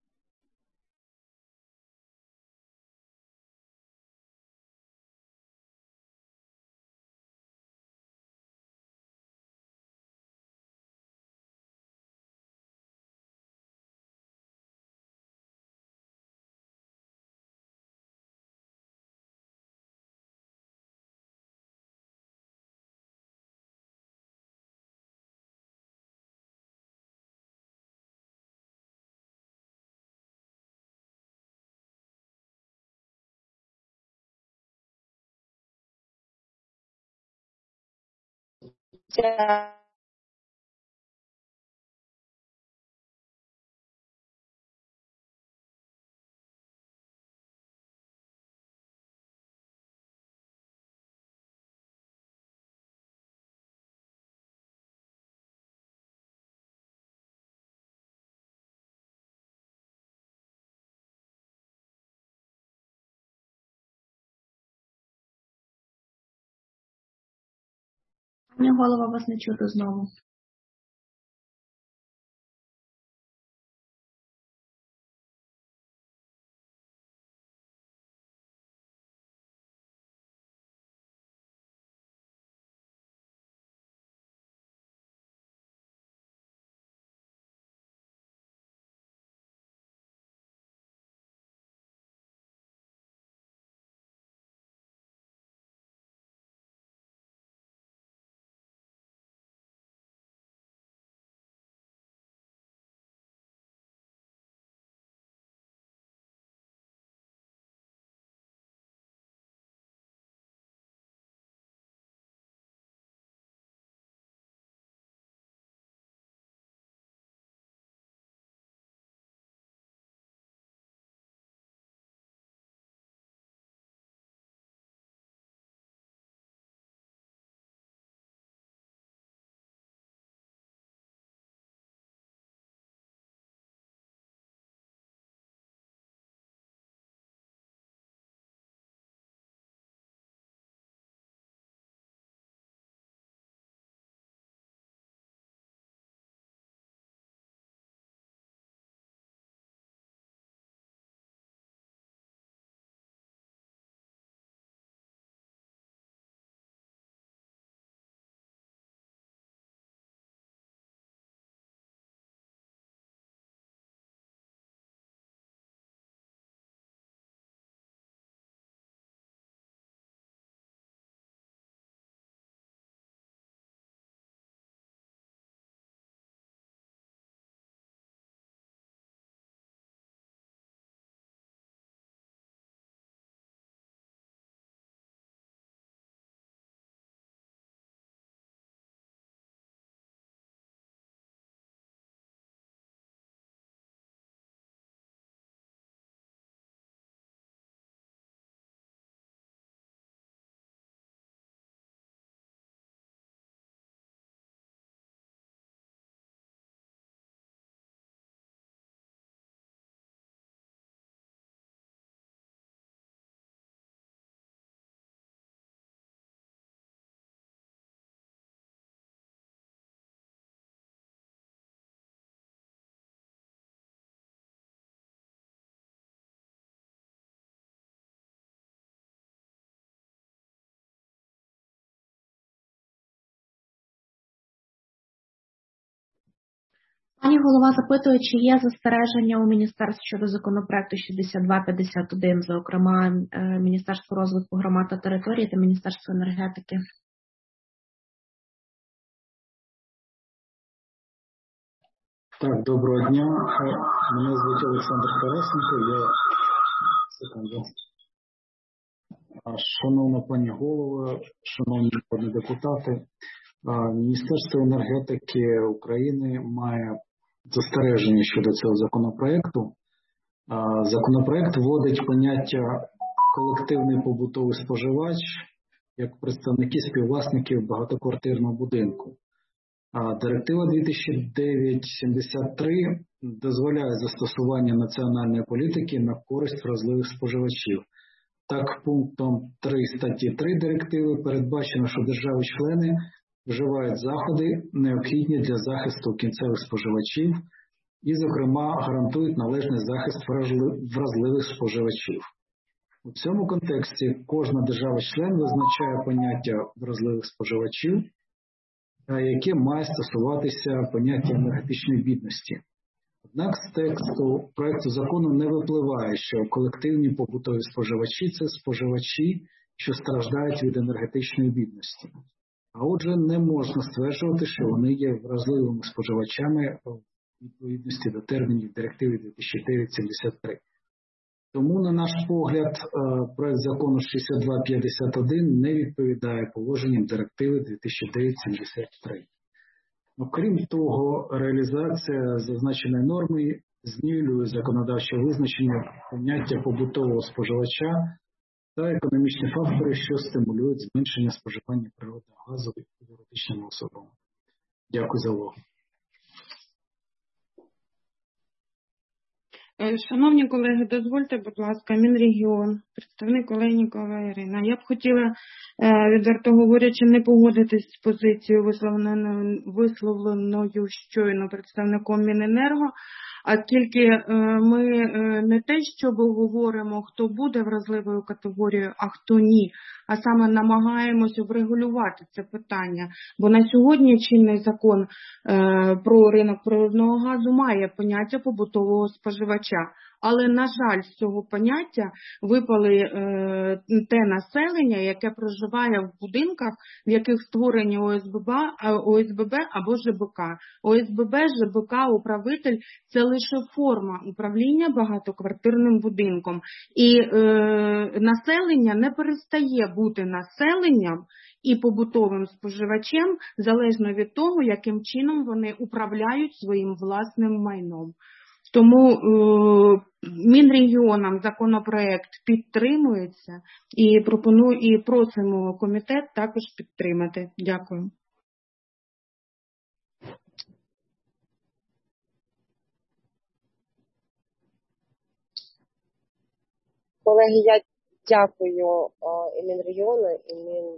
Дякую. Пані голова, вас не чути знову. Пані голова запитує, чи є застереження у міністерств щодо законопроекту шістдесят два п'ятдесят один, зокрема Міністерство розвитку громад та територій та Міністерство енергетики. Так, доброго дня. Мене звуть Олександр Тарасенко. Я секунду. Шановна пані голова, шановні народні депутати, Міністерство енергетики України має застереження щодо цього законопроекту. Законопроект вводить поняття колективний побутовий споживач як представники співвласників багатоквартирного будинку. Директива дві тисячі дев'ять сімдесят три дозволяє застосування національної політики на користь вразливих споживачів. Так, пунктом три статті три директиви передбачено, що держави-члени вживають заходи, необхідні для захисту кінцевих споживачів і, зокрема, гарантують належний захист вразливих споживачів. У цьому контексті кожна держава-член визначає поняття вразливих споживачів, яке має стосуватися поняття енергетичної бідності. Однак з тексту проекту закону не випливає, що колективні побутові споживачі – це споживачі, що страждають від енергетичної бідності. А отже, не можна стверджувати, що вони є вразливими споживачами у відповідності до термінів директиви дві тисячі дев'ять сімдесят три. Тому, на наш погляд, проект закону шістдесят два п'ятдесят один не відповідає положенням директиви дві тисячі дев'ять сімдесят три. Окрім того, реалізація зазначеної норми знівелює законодавче визначення поняття побутового споживача та економічні фактори, що стимулюють зменшення споживання природного газу юридичними особами. Дякую за увагу. Шановні колеги, дозвольте, будь ласка, Мінрегіон, представник Олейнікова Ірина. Я б хотіла, відверто говорячи, не погодитись з позицією, висловленою, висловленою щойно представником Міненерго, оскільки ми не те, щоб говоримо, хто буде вразливою категорією, а хто ні, а саме намагаємося врегулювати це питання. Бо на сьогодні чинний закон про ринок природного газу має поняття побутового споживача. Але, на жаль, з цього поняття випали е, те населення, яке проживає в будинках, в яких створені ОСББ, ОСББ або ЖБК. ОСББ, ЖБК, управитель – це лише форма управління багатоквартирним будинком. І е, населення не перестає бути населенням і побутовим споживачем, залежно від того, яким чином вони управляють своїм власним майном. Тому е, Мінрегіоном законопроект підтримується і пропоную і просимо комітет також підтримати. Дякую. Колеги, я дякую і Мінрегіону, і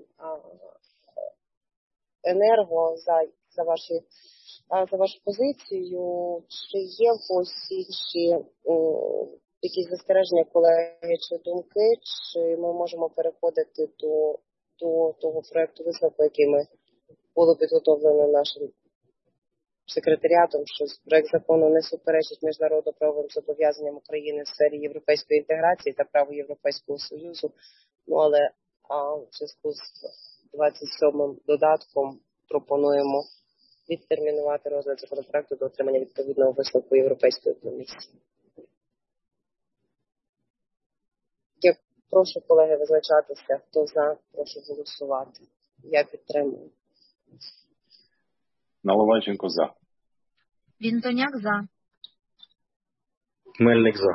Міненерго за, за ваші за вашу позицію. Чи є в когось інші якісь застереження, колеги, чи думки, чи ми можемо переходити до, до того проекту висновку, який ми було підготовлено нашим секретаріатом, що проект закону не суперечить міжнародно-правовим зобов'язанням України в сфері європейської інтеграції та праву Європейського Союзу. Ну, але а, в зв'язку з двадцять сьомим додатком пропонуємо відтермінувати розгляд законопроекту до отримання відповідного висновку Європейської комісії. Я прошу, колеги, визначатися, хто за, прошу голосувати. Я підтримую. Наливайченко за. Вінтоняк за. Мельник за.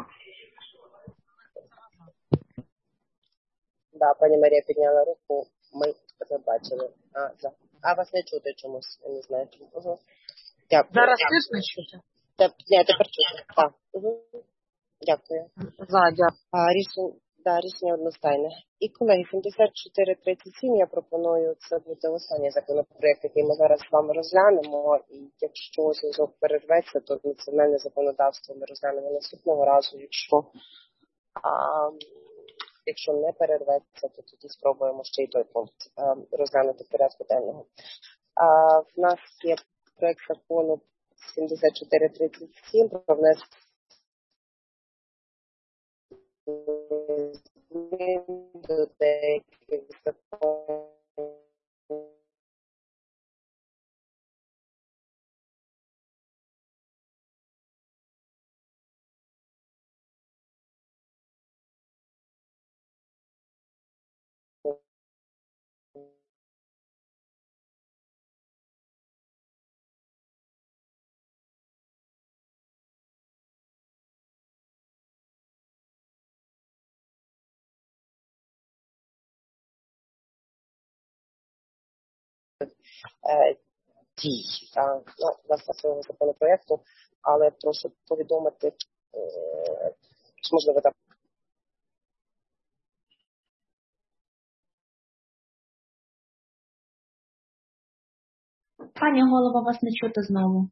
Да, пані Марія підняла руку, ми це бачили. А, за. А вас не чути чомусь, я не знаю чому. Угу. Дякую. Зараз теж не чути? Теп, ні, тепер чути. Так. Угу. Дякую. За, дякую. А, рішення, да, рішення одностайне. І, колеги, сімдесят чотири тридцять сім я пропоную, це буде останній законопроект, який ми зараз з вами розглянемо. І якщо зв'язок перерветься, то національне законодавство ми розглянемо наступного разу. Якщо, а, якщо не перерветься, то тоді спробуємо ще й той пункт а, розглянути в порядку денного. А, в нас є проект закону сімдесят чотири тридцять сім про внесення змін до деяких законів дій ну, власне цього законопроекту, але прошу повідомити, чи можливо так. Пані голова, вас не чути знову.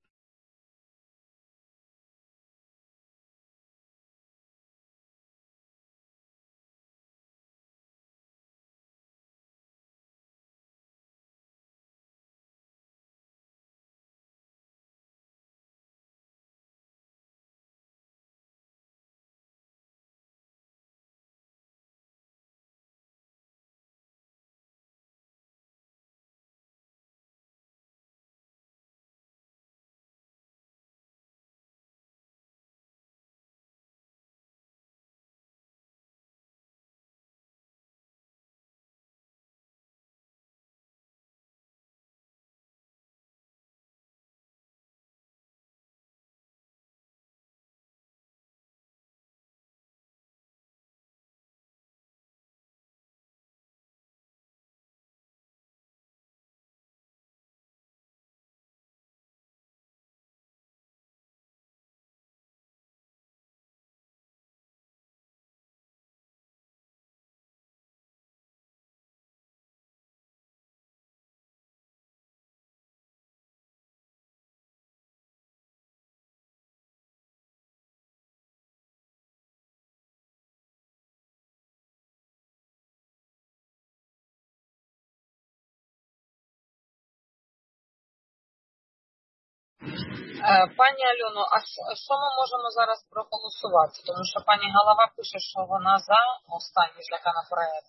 Пані Альоно, а що, що ми можемо зараз проголосувати? Тому що пані голова пише, що вона за останній законопроект.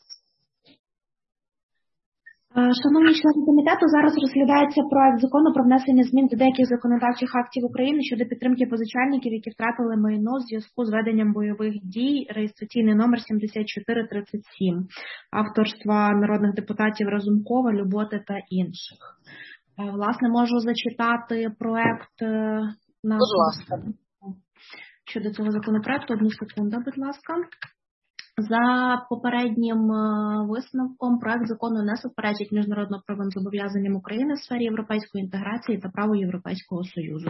Шановні члени комітету, зараз розглядається проект закону про внесення змін до деяких законодавчих актів України щодо підтримки позичальників, які втратили майно в зв'язку з веденням бойових дій, реєстраційний номер сімдесят чотири тридцять сім, авторства народних депутатів Разумкова, Люботи та інших. Власне, можу зачитати проект на щодо цього законопроекту. Одну секунду, будь ласка. За попереднім висновком, проект закону не суперечить міжнародно-правовим зобов'язанням України в сфері європейської інтеграції та праву Європейського Союзу.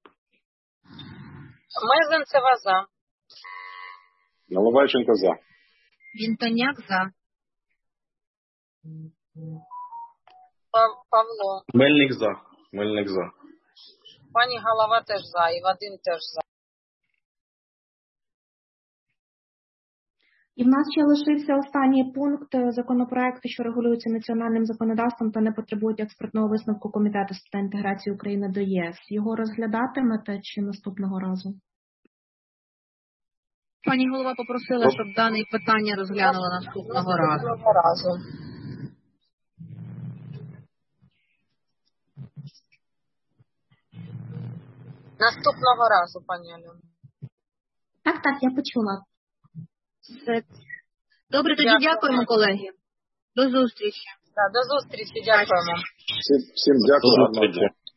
Мезенцева за. Наливайченко за. Вінтоняк за. Павло. Мельник за. Мельник за. Пані голова теж за, і Вадим теж за. І в нас ще лишився останній пункт законопроекту, що регулюється національним законодавством та не потребують експертного висновку Комітету з питань інтеграції України до ЄС. Його розглядатимете чи наступного разу? Пані голова попросила, щоб дане питання розглянули наступного разу. разу. Наступного разу, пані Альона. Так, так, я почула. Все. Добре, тоді Дякую. Дякуємо, колеги. До зустрічі. Так, до зустрічі, дякуємо. Всім, всім дякую.